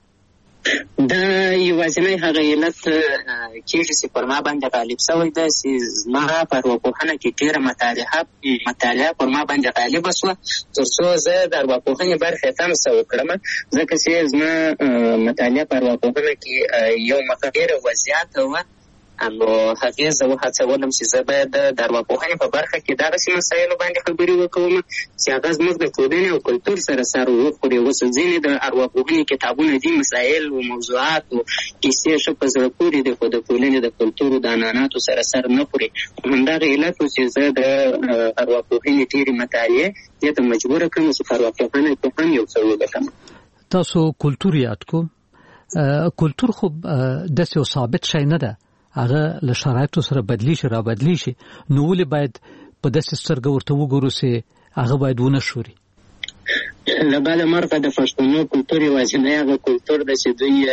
دا یوازینی هغه علت کېږي چې پر ما باندې غالب شوی ده چې زما په ارواپوهنه کې ډېره مطالعه مطالعه پر ما باندې غالبه شوه تر څو زه د ارواپوهنې برخې تمسه وکړم، ځکه چې زما مطالعه په ارواپوهنه کې یو مخه ډېره وضعیت وه. نو هغې زه وهڅولم چې زه باید د ارواپوهنې په برخه کې دغسې مسایلو باندې خبرې وکوم چې هغه زموږ د ټولنې او کلتور سره سر وخوري. اوس ځینې د ارواپوهنې کتابونه دي، مسایل او موضوعات او کیسې ښه په زړه پورې دي، خو د ټولنې د کلتور او د عنعناتو سره سر نه خوري. همدغه علت و چې زه د ارواپوهنې ډېرې مطالعې دې ته مجبوره کړم چې په ارواپوهنه کې هم یو څه ولیکم. تاسو کلتور یاد کو، کلتور خو داسې یو ثابت شی نه ده هغه له شرایطو سره بدلی شي را بدلی شي نو ولې باید په داسې سترګه ورته وګورو چې هغه باید ونه شوري. له بله مرغه د پښتنو کلتور یوازینی هغه کلتور دی چې دوی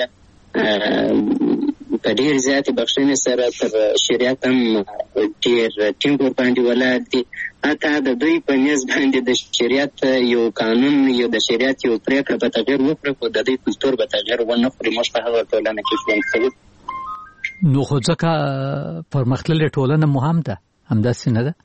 په ډېر زیاتې بخښنې سره تر شریعت هم ډېر ټینګ ورباندې ولاړ دي. حتی د دوی په نیز باندې د شریعت یو قانون یو د شریعت یو پرېکړه به تغیر وکړي خو د دوی کلتور به تغیر ونه کړي. موږ په هغه ټولنه کې ژوند کوو. نو خو ځکه پرمختللې ټولنه مو هم ده همداسې نه ده؟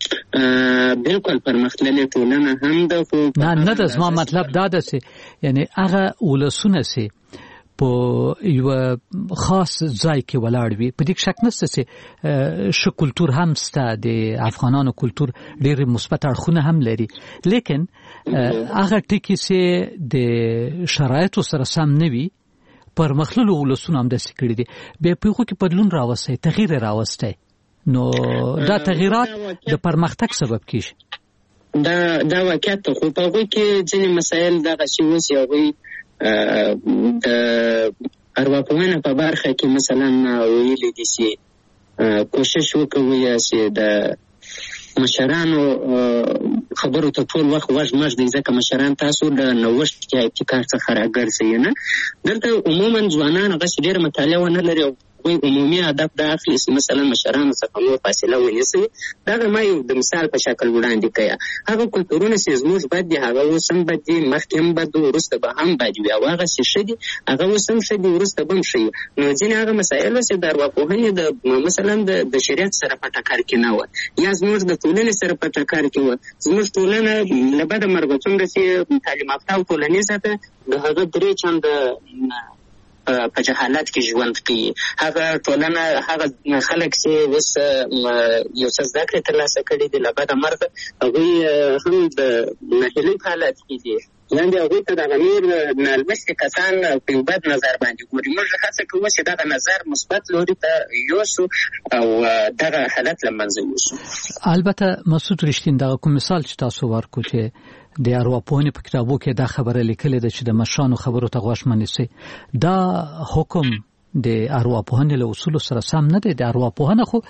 بالکل پرمختللې ټولنه هم ده خو نه نه ده. زما مطلب دا ده چې یعنی هغه ولسونه چې په یو خاص ځای کې ولاړ وي په دې شک نشته چې شو کلتور هم ستا د افغانانو کلتور ډېر مثبت اړخونه هم لري لیکن هغه ټکی چې د شرایطو سره سم نه وي پرمختللو ولسونه هم داسې کړي دي بیا په هغو کې بدلون راوستی تغییر راوستی نو دا تغییرات د پرمختګ سبب کیږي. دا دا واقعیت خو په هغوی کې ځینې مسایل دغسې اوس هغوی د ارواپوهنه په برخه کې مثلا ویلي دي چې کوشش وکوي چې د مشرانو خبرو ته ټول وخت غوږ مږ دی ځکه مشران تاسو د نوښت یا ابتکار څخه راګرځئ نه. دلته عموما ځوانان هغسې ډېره مطالعه ونه لري وی عمومي هدف دا اخلي چې مثلا مشرانو څخه نور فاصله ونیسي. دغه ما یو د مثال په شکل وړاندې کړه. هغه کلتورونه چې زموږ بد دي هغه اوس هم بد دي مخکې هم بد وو وروسته به هم بد وي او هغه چې ښه دي هغه اوس هم ښه دي وروسته به هم ښه وي. نو ځینې هغه مسایل چې د ارواپوهنې د مثلا د شریعت سره په ټکر کې نه وه یا زموږ د ټولنې سره په ټکر کې وه. زموږ ټولنه له بده مرغه څومره چې تعلیم یافته او ټولنیزه ده د هغه درې چنده په جهالت کې ژوند کوي. هغه ټولنه هغه خلک چې اوس یو څه زده کړې ترلاسه کړي دي له بده مرغه هغوی هم د ناهیلۍ په حالت کې دي یعنې هغوی ته دغه نور نالوستي کسان په یو بد نظر باندې ګوري. موږ هڅه کوو چې دغه نظر مثبت لوري ته یوسو او دغه حالت له منځه یوسو. البته مسعود رښتین دغه کوم مثال چې تاسو ورکړو چې د ارواپوهنې په کتابو کې دا خبره لیکلې ده چې د مشرانو خبرو ته غوږ مه نیسئ دا حکم د ارواپوهنې له اصولو سره سم نه دی. د ارواپوهنه خو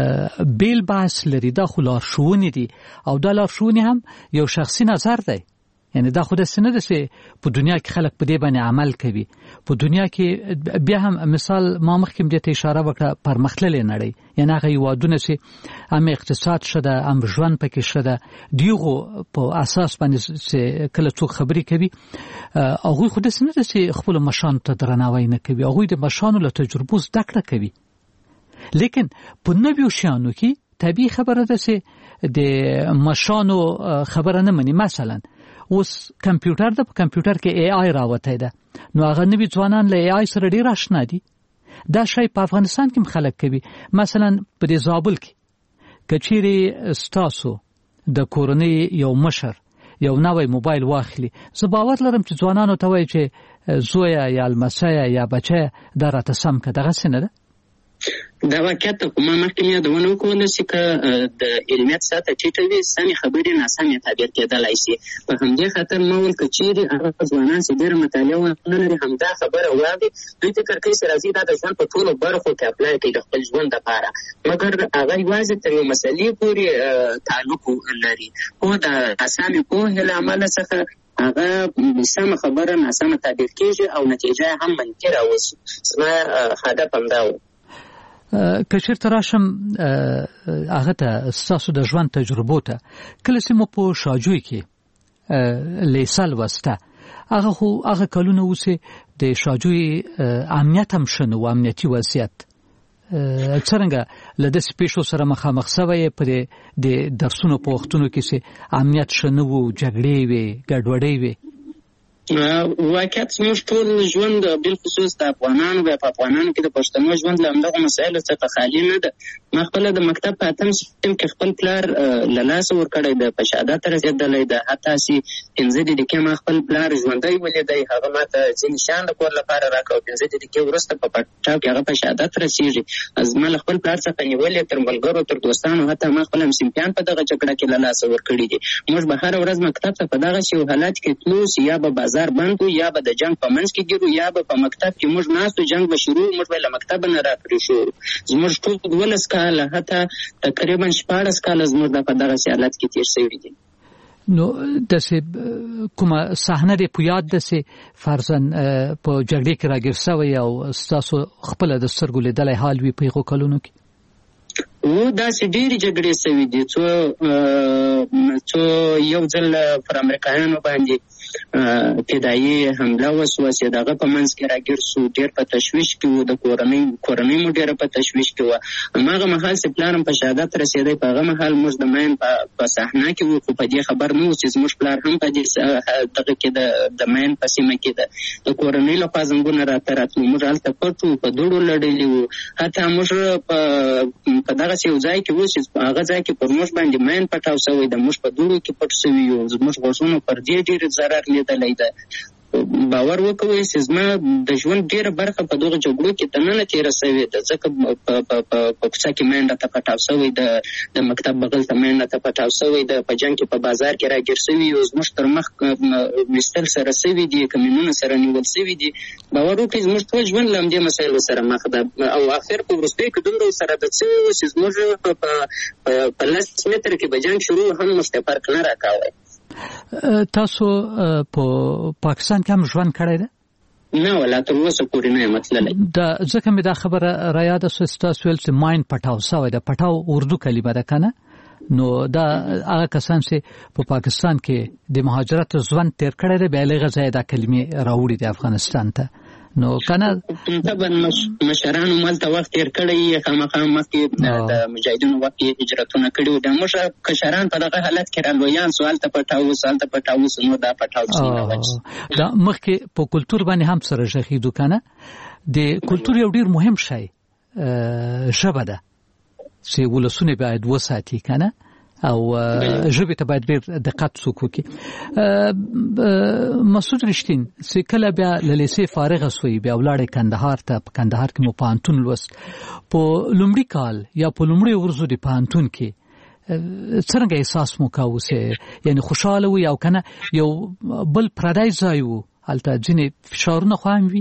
بیل بحث لري دا خو لارښوونې دي او دا لارښوونې هم یو شخصي نظر دی یعنی دا خو داسې نه ده چې په دنیا کې خلک په دې باندې عمل کوي. په دنیا کې بیا هم مثال ما مخکې هم دې ته اشاره وکړه پرمختللې نړۍ یعنی هغه هېوادونه چې هم اقتصاد ښه ده هم ژوند پکې ښه ده د هغو په اساس باندې چې کله څوک خبرې کوي هغوی خو داسې نه ده چې خپلو مشرانو ته درناوی نه کوي. هغوی د مشرانو له تجربو زده کړه کوي لیکن په نویو شیانو کې طبیعي خبره ده چې د مشرانو خبره نه مني. مثلا اوس کمپیوټر ده په کمپیوټر کې ای آی راوتی ده نو هغه نوي ځوانان له ای آی سره ډېر آشنا دي. دا شی په افغانستان کې هم خلک کوي. مثلا په دې زابل کې که چیرې ستاسو د کورنۍ یو مشر یو نوی موبایل واخلي زه باور لرم چې ځوانانو ته وایي چې زویه یا لمسیه یا بچیه دا راته سم که دغسې نه ده. دا واقعیت خو ما مخکې مې یادونه وکړله چې که د علمیت سطحه ټیټه وي سمې خبرې ناسمې تعبیر کېدلی شي. په همدې خاطر ما ویل که چیرې هغه ځوانان چې ډېره مطالعه ونه لري همدا خبره واوري دوی فکر کوي چې راځي دا د ژوند په ټولو برخو کې اپلای کوي د خپل ژوند دپاره مګر هغه یوازې تر یو مسلې پورې تعلق لري خو د ناسمې پوهې له امله څخه هغه سمه خبره ناسمه تعبیر کېږي او نتیجه هم منفي راوځي. زما هدف همدا و. که چېرته راشم هغه ته ستاسو د ژوند تجربو ته کله چې مو په شاجوی کې لیسه لوسته هغه خو هغه کلونه اوس د شاجوی امنیت هم ښه نه و امنیتي وضعیت څرنګه له داسې پیښو سره مخامخ سوی په د درسونو په وختونو کې چې امنیت ښه نه و جګړې وې ګډوډۍ وې. واقعیت زموږ ټول ژوند بالخصوص د افغانانو په افغانانو کې د پښتنو ژوند له همدغو مسایلو څخه خالي نه ده. ما خپله د مکتب په اتم سیستم کې خپل پلار له لاسه ورکړی ده په شهادت رسېدلی ده حتی چې پنځه دقیقې ما خپل پلار ژوندی ولیدی هغه ما ته ځینې شیان د کور لپاره راکړه او پنځه دقیقې وروسته په پټاو کې هغه په شهادت رسېږي. زما له خپل پلار څخه نیولې تر ملګرو تر دوستانو حتی ما خپل همصنفیان په دغه جګړه کې له لاسه ورکړي دي. موږ به هره ورځ مکتب ته په دغسې یو حالت کې تلو چې یا به بازار بازار بند و یا به د جنگ په منځ کې ګیرو یا به په مکتب کې موږ ناستو جنگ به شروع موږ به له مکتب نه راپرې شو. زموږ ټول دولس کاله حتی تقریبا شپاړس کاله زموږ د په دغسې حالت کې تېر شوي دي. نو داسې کومه صحنه دې په یاد ده چې فرضاً په جګړې کې راګیر شوی او ستاسو خپله د سترګو لیدلی حال وي په هغو کلونو کې؟ و داسې ډېرې جګړې شوي دي څو څو یو ځل پر امریکایانو باندې فدایي حمله وسوه چې د هغه په منځ کې راګیر شو، ډېر په تشویش کې و، د کورنۍ کورنۍ مو ډېره په تشویش کې وه. هماغه مهال چې پلار هم په شهادت رسېدی په هغه مهال موږ د مین په صحنه کې وو، خو په دې خبر نه وو چې زموږ پلار هم په دې دغه کې د مین په سیمه کې د کورنۍ لخوا زنګونه راته راتلو. موږ هلته پټ وو، په دوړو لړلي وو. حتی موږ په دغسې یو ځای کې وو چې هغه ځای کې پر موږ باندې مین پټاو شوی د موږ په دوړو کې پټ شوي یو. زموږ غوږونو پر دې ډېر ضرر لیدلی ده. باور وکوئ چې زما د ژوند ډېره برخه په دغه جګړو کې دننه تېره شوې ده، ځکه په کوڅه کې مین راته پټاو شوی ده، د مکتب بغل ته مین راته پټاو شوی ده، په جنګ کې په بازار کې راګیر شوي یو، زموږ تر مخ ویستل سره شوي دي، کمینونه سره نیول شوي دي. باور وکړئ زموږ ټول ژوند له همدې مسایلو سره مخ ده او آخر په وروستیو کې دومره سره عادت شوي وو چې زموږ په لس متره کې به جنګ شروع هم موږ ته فرق نه راکاوی. تاسو په پاکستان کې هم ژوند کړی ده؟ نه ولا تر اوسه پورې نه یم تللی. دا ځکه مې دا خبره رایاده شوه چې تاسو ویل چې ماین پټاو شوی ده. پټاو اردو کلمه ده که نه؟ نو دا هغه کسان چې په پاکستان کې د مهاجرت ژوند تېر کړی دی بیا له هغه ځایه دا کلمې راوړي دي افغانستان ته. نو کنه طبعا مشرانو مالته وخت تېر کړی، خامخا مخکې د مجاهدینو وخت یې هجرتونه کړي وو. د موږ کشران په دغه حالت کې رالویان سو، هلته پټاو سو هلته پټاو سو، نو دا پټاو سو. دا مخکې په کلتور باندې هم سره ژغېدو که نه؟ د کلتور یو ډېر مهم شی ژبه ده چې ولسونه باید وساتي که نه، او ژبې ته باید ډېر دقت څوک وکړي. مسعود رښتین چې کله بیا له لیسې فارغه سوی بیا ولاړې کندهار ته، په کندهار کې مو پوهنتون لوست. په لومړي کال یا په لومړیو ورځو د پوهنتون کې څرنګه احساس مو کاوه چې یعنې خوشحاله وي او که نه یو بل پردی ځای و، هلته ځینې فشارونه خو هم وي؟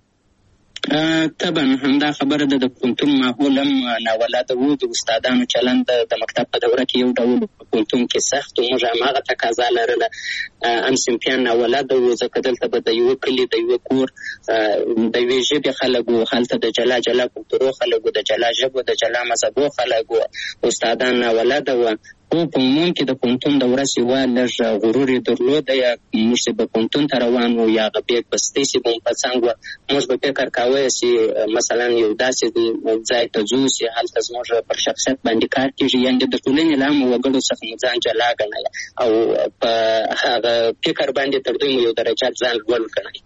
طبعا همدا خبره ده. د پوهنتون ماحول هم ناولاده و، د استادانو چلند د مکتب په دوره کې یو ډول په پوهنتون کې سخت و، موږ هماغه تقاضا لرله. همصنفیان ناولاده و، ځکه دلته به د یوه کلي د یوه کور د یوې ژبې خلک و، هلته د جلا جلا کلتورو خلک و، د جلا ژبو د جلا مذهبو خلک و، استادان ناولاده و. خو په عموم کې د پوهنتون دوره چې وه لږ غرور یې درلوده، یا موږ چې به پوهنتون ته روان وو یا هغه بیګ بستۍ چې به مو په څنګ وه، موږ به فکر کوی چې مثلا یو داسې ځای ته ځو چې هلته زموږ پر شخصیت باندې کار کېږي، یعنې د ټولنې له عامو وګړو څخه مو ځان جلا ګڼلی او په هغه فکر باندې تر دوی مو یو درجات ځان لوړ ګڼلی.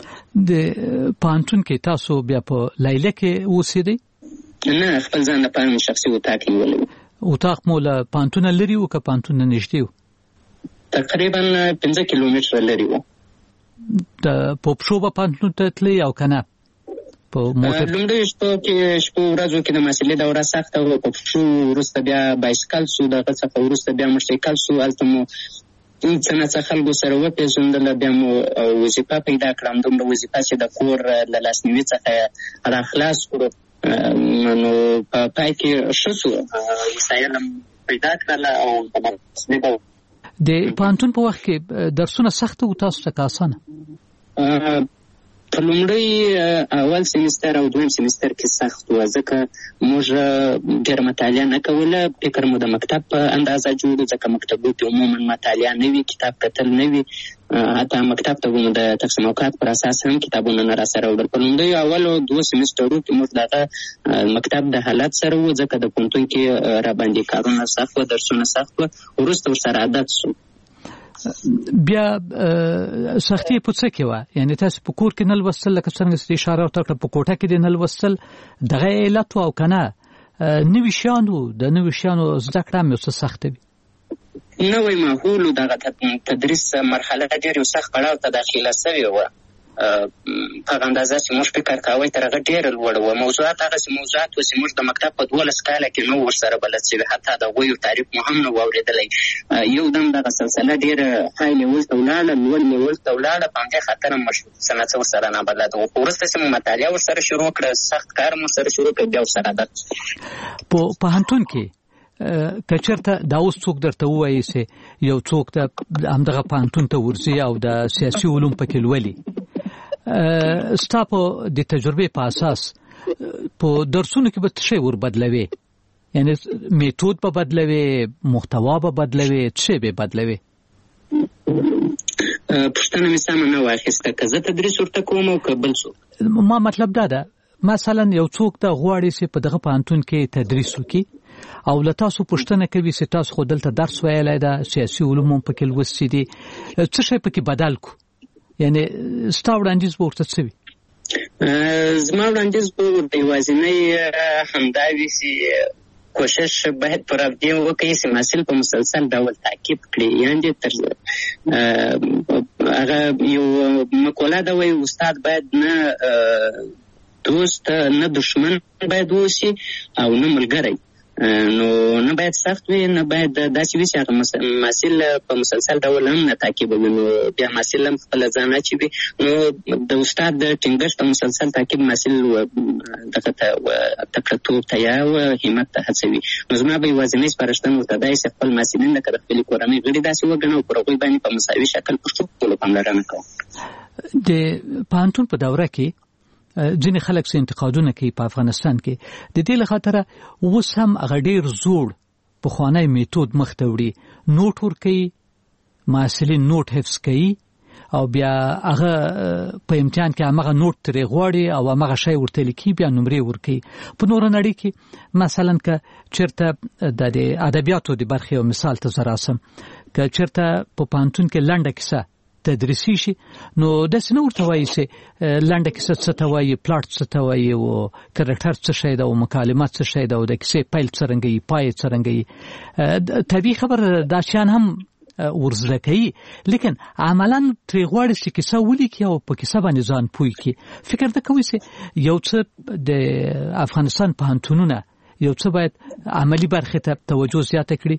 د پوهنتون کې تاسو بیا په لیلیه کې اوسېدئ؟ نه، خپل ځان لپاره مې شخصي اتاق نیولی و. اتاق مو له پوهنتونه لرې و که پوهنتون نه نږدې و؟ تقریبا پنځه کیلومتره لرې و. په پښو به پوهنتون ته تلئ او که نه په موټر؟ لومړیو شپو کې شپو ورځو کې د محصلې دوره سخته وه، په پښو وروسته بیا بایسکل سو، د هغه څخه وروسته بیا موټرسایکل سو، هلته مو څه نه څه خلکو سره وپېژندله، بیا مو وظیفه پیدا کړه. همدومره وظیفه چې د کور له لاسنیوي څخه راخلاص کړو، نو په پای کې ښه سو، وسایل هم پیدا کړله او په محصلې به د پوهنتون په وخت کې درسونه سخته و تاسو ته که اسانه؟ په لومړی اول سیمستر او دویم سیمستر کې سخت و، ځکه موږ ډېره مطالعه نه کوله، فکر مو د مکتب په اندازه جوړ و، ځکه مکتبو کې عموما مطالعه نه وي، کتاب کتل نه وي، حتی مکتب ته به مو د تقسیم اوقات پر اساس هم کتابونه نه راسره وړل. په لومړیو اولو دوه سیمسترو کې موږ دغه مکتب د حالت سره و، ځکه د پوهنتون کې راباندې کارونه سخت و، درسونه سخت و، وروسته ورسره عادت سو. بیا سختي په څه کې وه؟ یعنې تاسو په کور کې نه لوستل، لکه څرنګه چې اشاره ورته کړه په کوټه کې دې نه لوستل، دغه علت و او که نه نوي شیان و، د نوي شیانو زده کړه هم یو څه سخته وي؟ نوی ماحول و، دغه تدریس مرحله ډېر یو سخت پړاو ته داخله سوې وه، په اندازه چې موږ فکر کوو تر هغه ډېر لوړ و. موضوعات هغه چې موضوعات و چې موږ د مکتب په دولس کاله کې نو ورسره بلد شوي، حتی د هغوی تاریخ مو هم نه و اورېدلی. یو دم دغه سلسله ډېره های لیول ته ولاړه، لوړ لیول ته ولاړه، په همدې خاطر هم موږ څه نه څه ورسره نابلده وو. خو وروسته چې مو مطالعه ورسره شروع کړه، سخت کار مو ورسره شروع کړ، بیا ورسره عادت په پوهنتون کې که چېرته دا اوس څوک درته ووایي چې یو څوک د همدغه پوهنتون ته ورځي او د سیاسي علوم پکې لولي، ستا په د تجربې په اساس په درسونو کې به څه شی ور بدلوي؟ یعنی میتود به بدلوي، محتوا به بدلوي، څه شی به بدلوي؟ پوښتنه مې سمه نه واخیسته، که زه تدریس ورته کوم او که بل څوک. ما مطلب دا ده مثلا یو څوک ته غواړي چې په دغه پوهنتون کې تدریس وکړي او له تاسو پوښتنه کوي چې تاسو خو دلته درس ویلی ده، سیاسي علوم هم پکې لوستي دي، څه شی پکې بدل کو؟ یعنی ستا وړاندیز به ورته څه وي؟ زما وړاندیز به ورته یوازینی همدا وي چې کوشش باید پر دې وکړي چې محصل په مسلسل ډول تعقیب کړي. یعنې تر هغه یو مقوله ده وایي استاد باید نه دوست نه دشمن باید اوسي او نه ملګری، نو نه باید سخت وي، نه باید داسې وي چې هغه محصل په مسلسل ډول هم نه تعقیبوي، نو بیا محصل هم خپله ځان اچوي. نو د استاد د ټینګښت او مسلسل تعقیب محصل دغه ته تکړهتوب ته یا همت ته هڅوي. نو زما به یوازینی سپارښتنه ورته دا وي چې خپل محصلین لکه د خپلې کورنۍ غړي داسې وګڼو او پر هغوی باندې په مساوي شکل په ټولو پاملرنه کوو. د پوهنتون په دوره کې ځینې خلک څه انتقادونه کوي په افغانستان کې، د دې له خاطره اوس هم هغه ډېر زوړ پخوانی میتود مخ ته وړي، نوټ ورکوي، محصلین نوټ حفظ کوي او بیا هغه په امتحان کې همغه نوټ ترې غواړي او همغه شی ورته لیکي، بیا نمرې ورکوي. په نوره نړۍ کې مثلا که چېرته د ادبیاتو د برخې یو مثال ته زه راسم، که چېرته په پوهنتون کې لنډه کیسه تدریسي شي، نو داسې نه ورته وایي چې لنډه کیسه څه ته وایي، پلاټ څه ته وایي، او کرکټر څه شی ده، او مکالمه څه شی ده، او د کیسې پیل څرنګه وي، پای څرنګه وي. طبیعي خبره دا شیان هم ورزده کوي، لیکن عملا ترې غواړي چې کیسه ولیکي او په کیسه باندې ځان پوه کړي. فکر ده کوي چې یو څه د افغانستان پوهنتونونه یو څه باید عملي برخې ته توجه زیاته کړي؟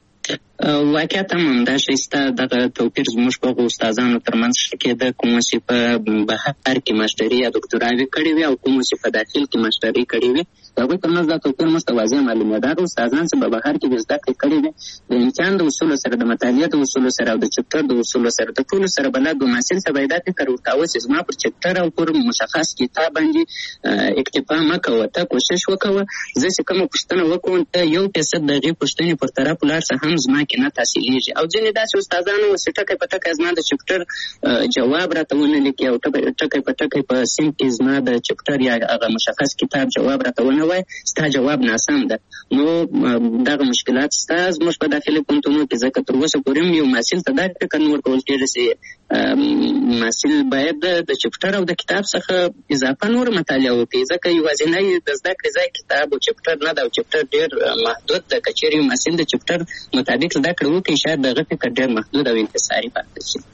واقعیت هم همدا شی شته. دغه توپیر زموږ په استادانو ترمنځ ښه کېده، کومو چې په بهر کې ماسټري یا دکتراوې کړې وي او کومو چې په داخل کې ماسټري کړې وي، د هغوی ترمنځ دا توپیر موږ ته واضح معلومېده. هغه استادان چې په بهر کې زده کړې کړې وي، د امتحان د اصولو سره، د مطالعې د اصولو سره او د چپټر د اصولو سره، د ټولو سره بلد و. محصل ته باید دا فکر ورکاوه چې زما پر چپټر او پر مشخص کتاب باندې اکتفا مه کوه، ته کوشش وکوه زه چې کومه پوښتنه وکړم ته یو فیصد د هغې پوښتنې پر طرف ولاړ شه، هم زما کې نه تحصیلېږي. او ځینې داسې استادان وو چې ټکی په ټکی زما د چپټر جواب راته ونه لیکي، او ټکی په ټکی په سیم کې زما د چپټر یا هغه مشخص کتاب جواب راته ونه وایي، ستا جواب ناسم ده. نو دغه مشکلات ستا زموږ په داخلي پوهنتونونو کې، ځکه تر اوسه پورې هم یو محصل ته دا فکر نه ورکول کېږي چې محصل باید د چپټر او د کتاب څخه اضافه نور مطالعه وکړي، ځکه یوازینی د زده کړې ځای کتاب او چپټر نه ده، او چپټر ډېر محدود ده. که چېرې یو محصل د چپټر مطابق زده کړه وکړي، شاید دغه فکر ډېر محدود او انحصاري پاتې شي.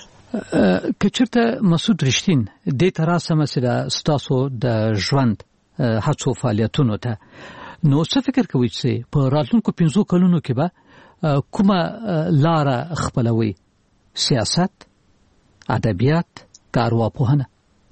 که چېرته مسعود رښتین دې ته راسمه چې د ستاسو د ژوند هڅو فعالیتونو ته، نو څه فکر کوئ چې په راتلونکو پنځو کلونو کې به کومه لاره خپلوئ؟ سیاست، ادبیات، کارواپوهنه؟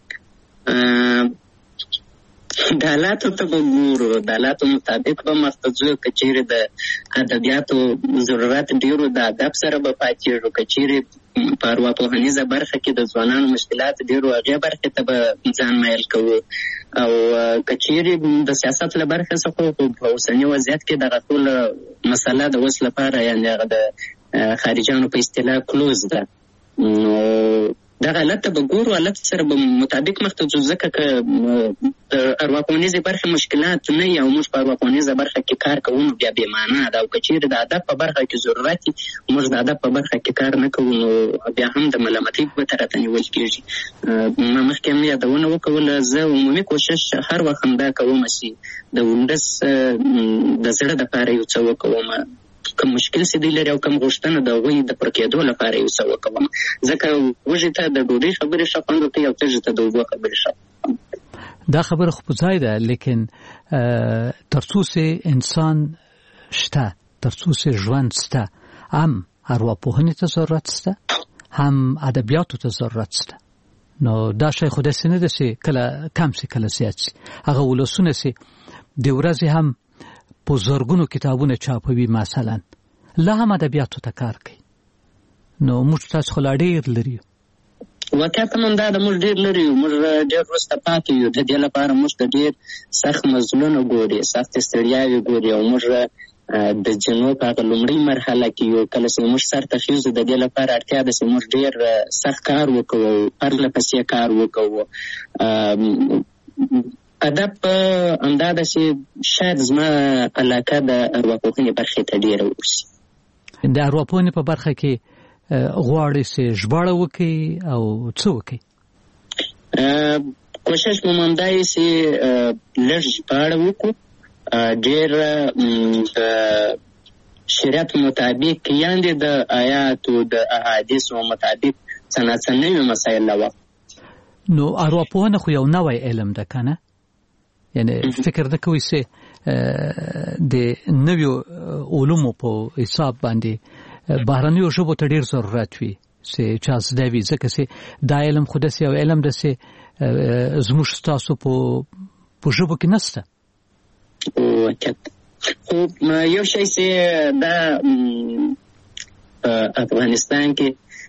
د حالاتو ته به ګورو، د حالاتو مطابق به مخته ځو. که چېرې د ادبیاتو ضرورت ډېرو د ادب سره به پاتېږو، که چېرې په ارواپوهنیزه برخه کې د ځوانانو مشکلات ډېرو هغې برخې ته به ځان مایل کوو، او که چېرې د سیاست له برخې څخه خو په اوسني وضعیت کې دغه ټوله مسله د اوس لپاره یعنې هغه د خارجیانو په اصطلاح کلوز ده. نو دغه حالت ته به ګورو، حالت سره به مطابق مخته ځو، ځکه که د ارواپوهنیزې برخې مشکلات نه وي او موږ په ارواپوهنیزه برخه کې کار کوو، نو بیا بې معنا ده. او که چېرې د ادب په برخه کې ضرورت وي، موږ د ادب په برخه کې کار نه کوو، نو بیا هم د ملامتۍ په ګوته راته نیول کېږي. ما مخکې هم یادونه وکوله، زه عمومي کوشش هر وخت همدا کوم چې د ولس د زړه دپاره یو څه وکوم، کوم مشکل چې دی لري او کوم غوښتنه د هغوی د پر کېدو لپاره یو څه وکوم. ځکه وږي ته د ډوډۍ خبرې ښه خوند ورکوي او تږي ته د اوبو خبرې ښه خوند. دا خبره خو په ځای ده، لیکن تر څو چې انسان شته، تر څو چې ژوند شته، هم ارواپوهنې ته ضرورت شته، هم ادبیاتو ته ضرورت شته. نو دا شی خو داسې نه ده چې کله کم شي کله زیات شي. هغه ولسونه چې د ورځې هم په زرګونو کتابونه چاپوي مثلا، لا هم ادبیاتو ته کار کوي. نو موږ تاسو خو لا ډېر لري یو. واقعیت هم دا د موږ ډېر لري یو، موږ ډېر وروسته پاتې یو. د دې لپاره موږ ته ډېر سخت مزلونه ګوري، سختې ستړیاوې ګوري او موږ د جنوب په هغه لومړۍ مرحله کې یو. کله چې موږ سر ته خیږو د دې لپاره اړتیا ده چې موږ ډېر سخت کار وکړو، پرله پسې کار وکړو. ادب همدا ده چې شاید زما علاقه د ارواپوهنې برخې ته ډېره اوسي. د ارواپوهنې په برخه کې غواړئ چې ژباړه وکړئ او څه وکړئ؟ کوشش مو همدا یې چې لږ ژباړه وکړو، ډېر د شریعت مطابق یعنې د آیاتو د احادیثو مطابق څه ناڅه نوي مسایل راوړو. نو ارواپوهنه خو یو نوی علم ده که نه؟ یعنی فکر نه کوئ چې د نویو علومو په حساب باندې بهرنیو ژبو ته ډېر ضرورت وي چې چا زده وي، ځکه چې دا علم خو داسې یو علم ده چې زموږ ستاسو په ژبو کې نشته. خو یو شی چې دا په افغانستان کې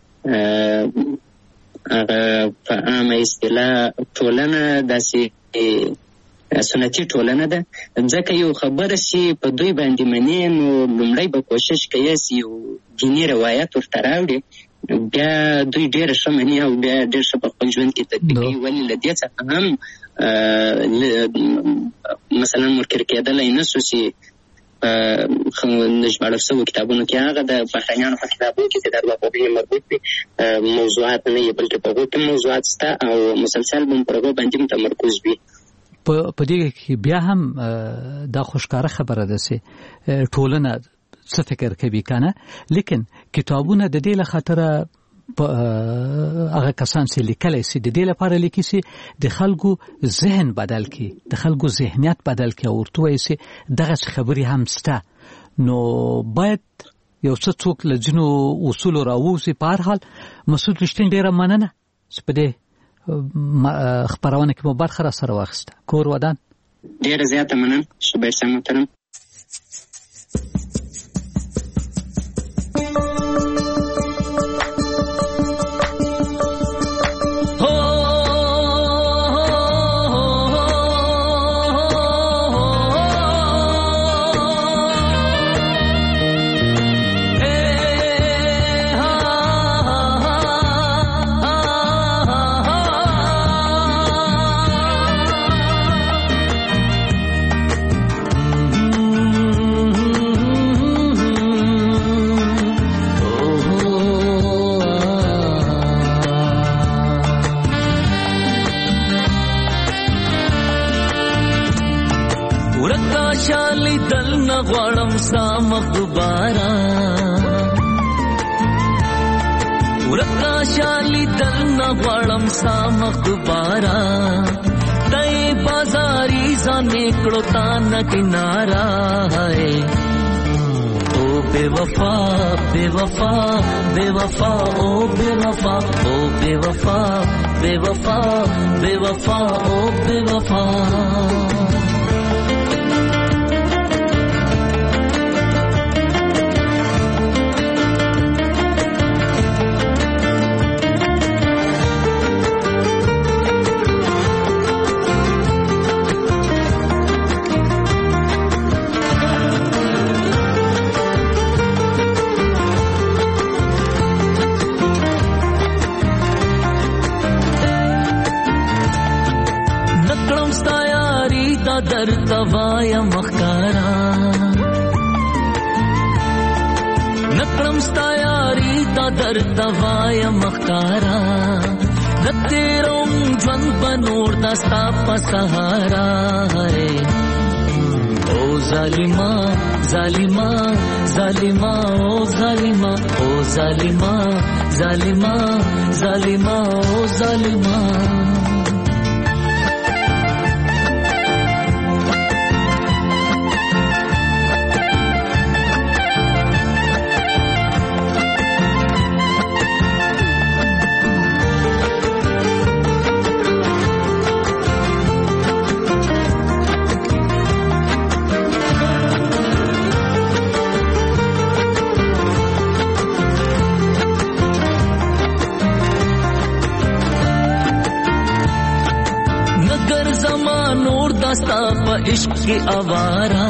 هغه په عامه اصطلاح ټولنه داسې سنتي ټولنه ده، ځکه یو خبره چې په دوی باندې مني نو لومړی به کوشش کوي چې یو دیني روایت ورته راوړي، بیا دوی ډېره ښه مني او بیا ډېر ښه په خپل ژوند کې تطبیقوي. ولې له دې څخه هم مثلا منکر کېدلی نه شو چې ژباړل شوو کتابونو کې هغه د بهرنیانو په کتابونو کې چې د ارواپوهنې مربوط وي موضوعات نه وي، بلکې په هغو کې موضوعات شته او مسلسل به پر هغو باندې متمرکز وي. په دې کې بیا هم دا خوشکاره خبره ده چې ټولنه څه فکر کوي که نه، لیکن کتابونه د دې له خاطره هغه کسان چې لیکلی شي د دې لپاره لیکي چې د خلکو ذهن بدل کړي، د خلکو ذهنیت بدل کړي او ورته وایي چې دغسې خبرې هم شته. نو باید یو څه څوک له ځینو اصولو راووځي. په هر حال مسعود رښتین ډېره مننه چې په دې خبرونه کې مو برخه را سره واخیسته. کور ودان ډېره زیاته مننه. شبیر صاحب محترم. غواړم سامخ دوباره ورکا شالی دل نه غواړم سامخ دوباره دای بازاري ځانې کړو تا نه کنارا ہے او بے وفا بے وفا بے وفا او بے وفا او بے وفا بے وفا بے وفا او بے وفا. در توایا مخکارا نکرم ستا یاری دا در توایا مخکارا نتیروم جون بنور دستا پا سہارا ہے او ظالما जालिमा जालिमा ओ जालिमा ओ जालिमा जालिमा जालिमा ओ जालिमा इश्क की आवारा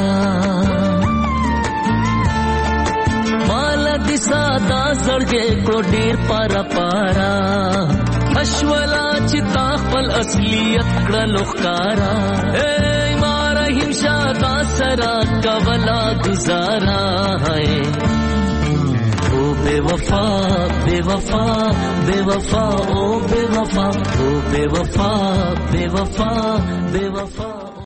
माला दिसा दा जड़गे को डेर पारा पारा अश्वला चिता पल असलियत क्रलुकारा ए मारा हिंसा दा सरा कवला गुजारा है ओ बेवफा बेवफा बेवफा ओ बेवफा ओ बेवफा बेवफा बेवफा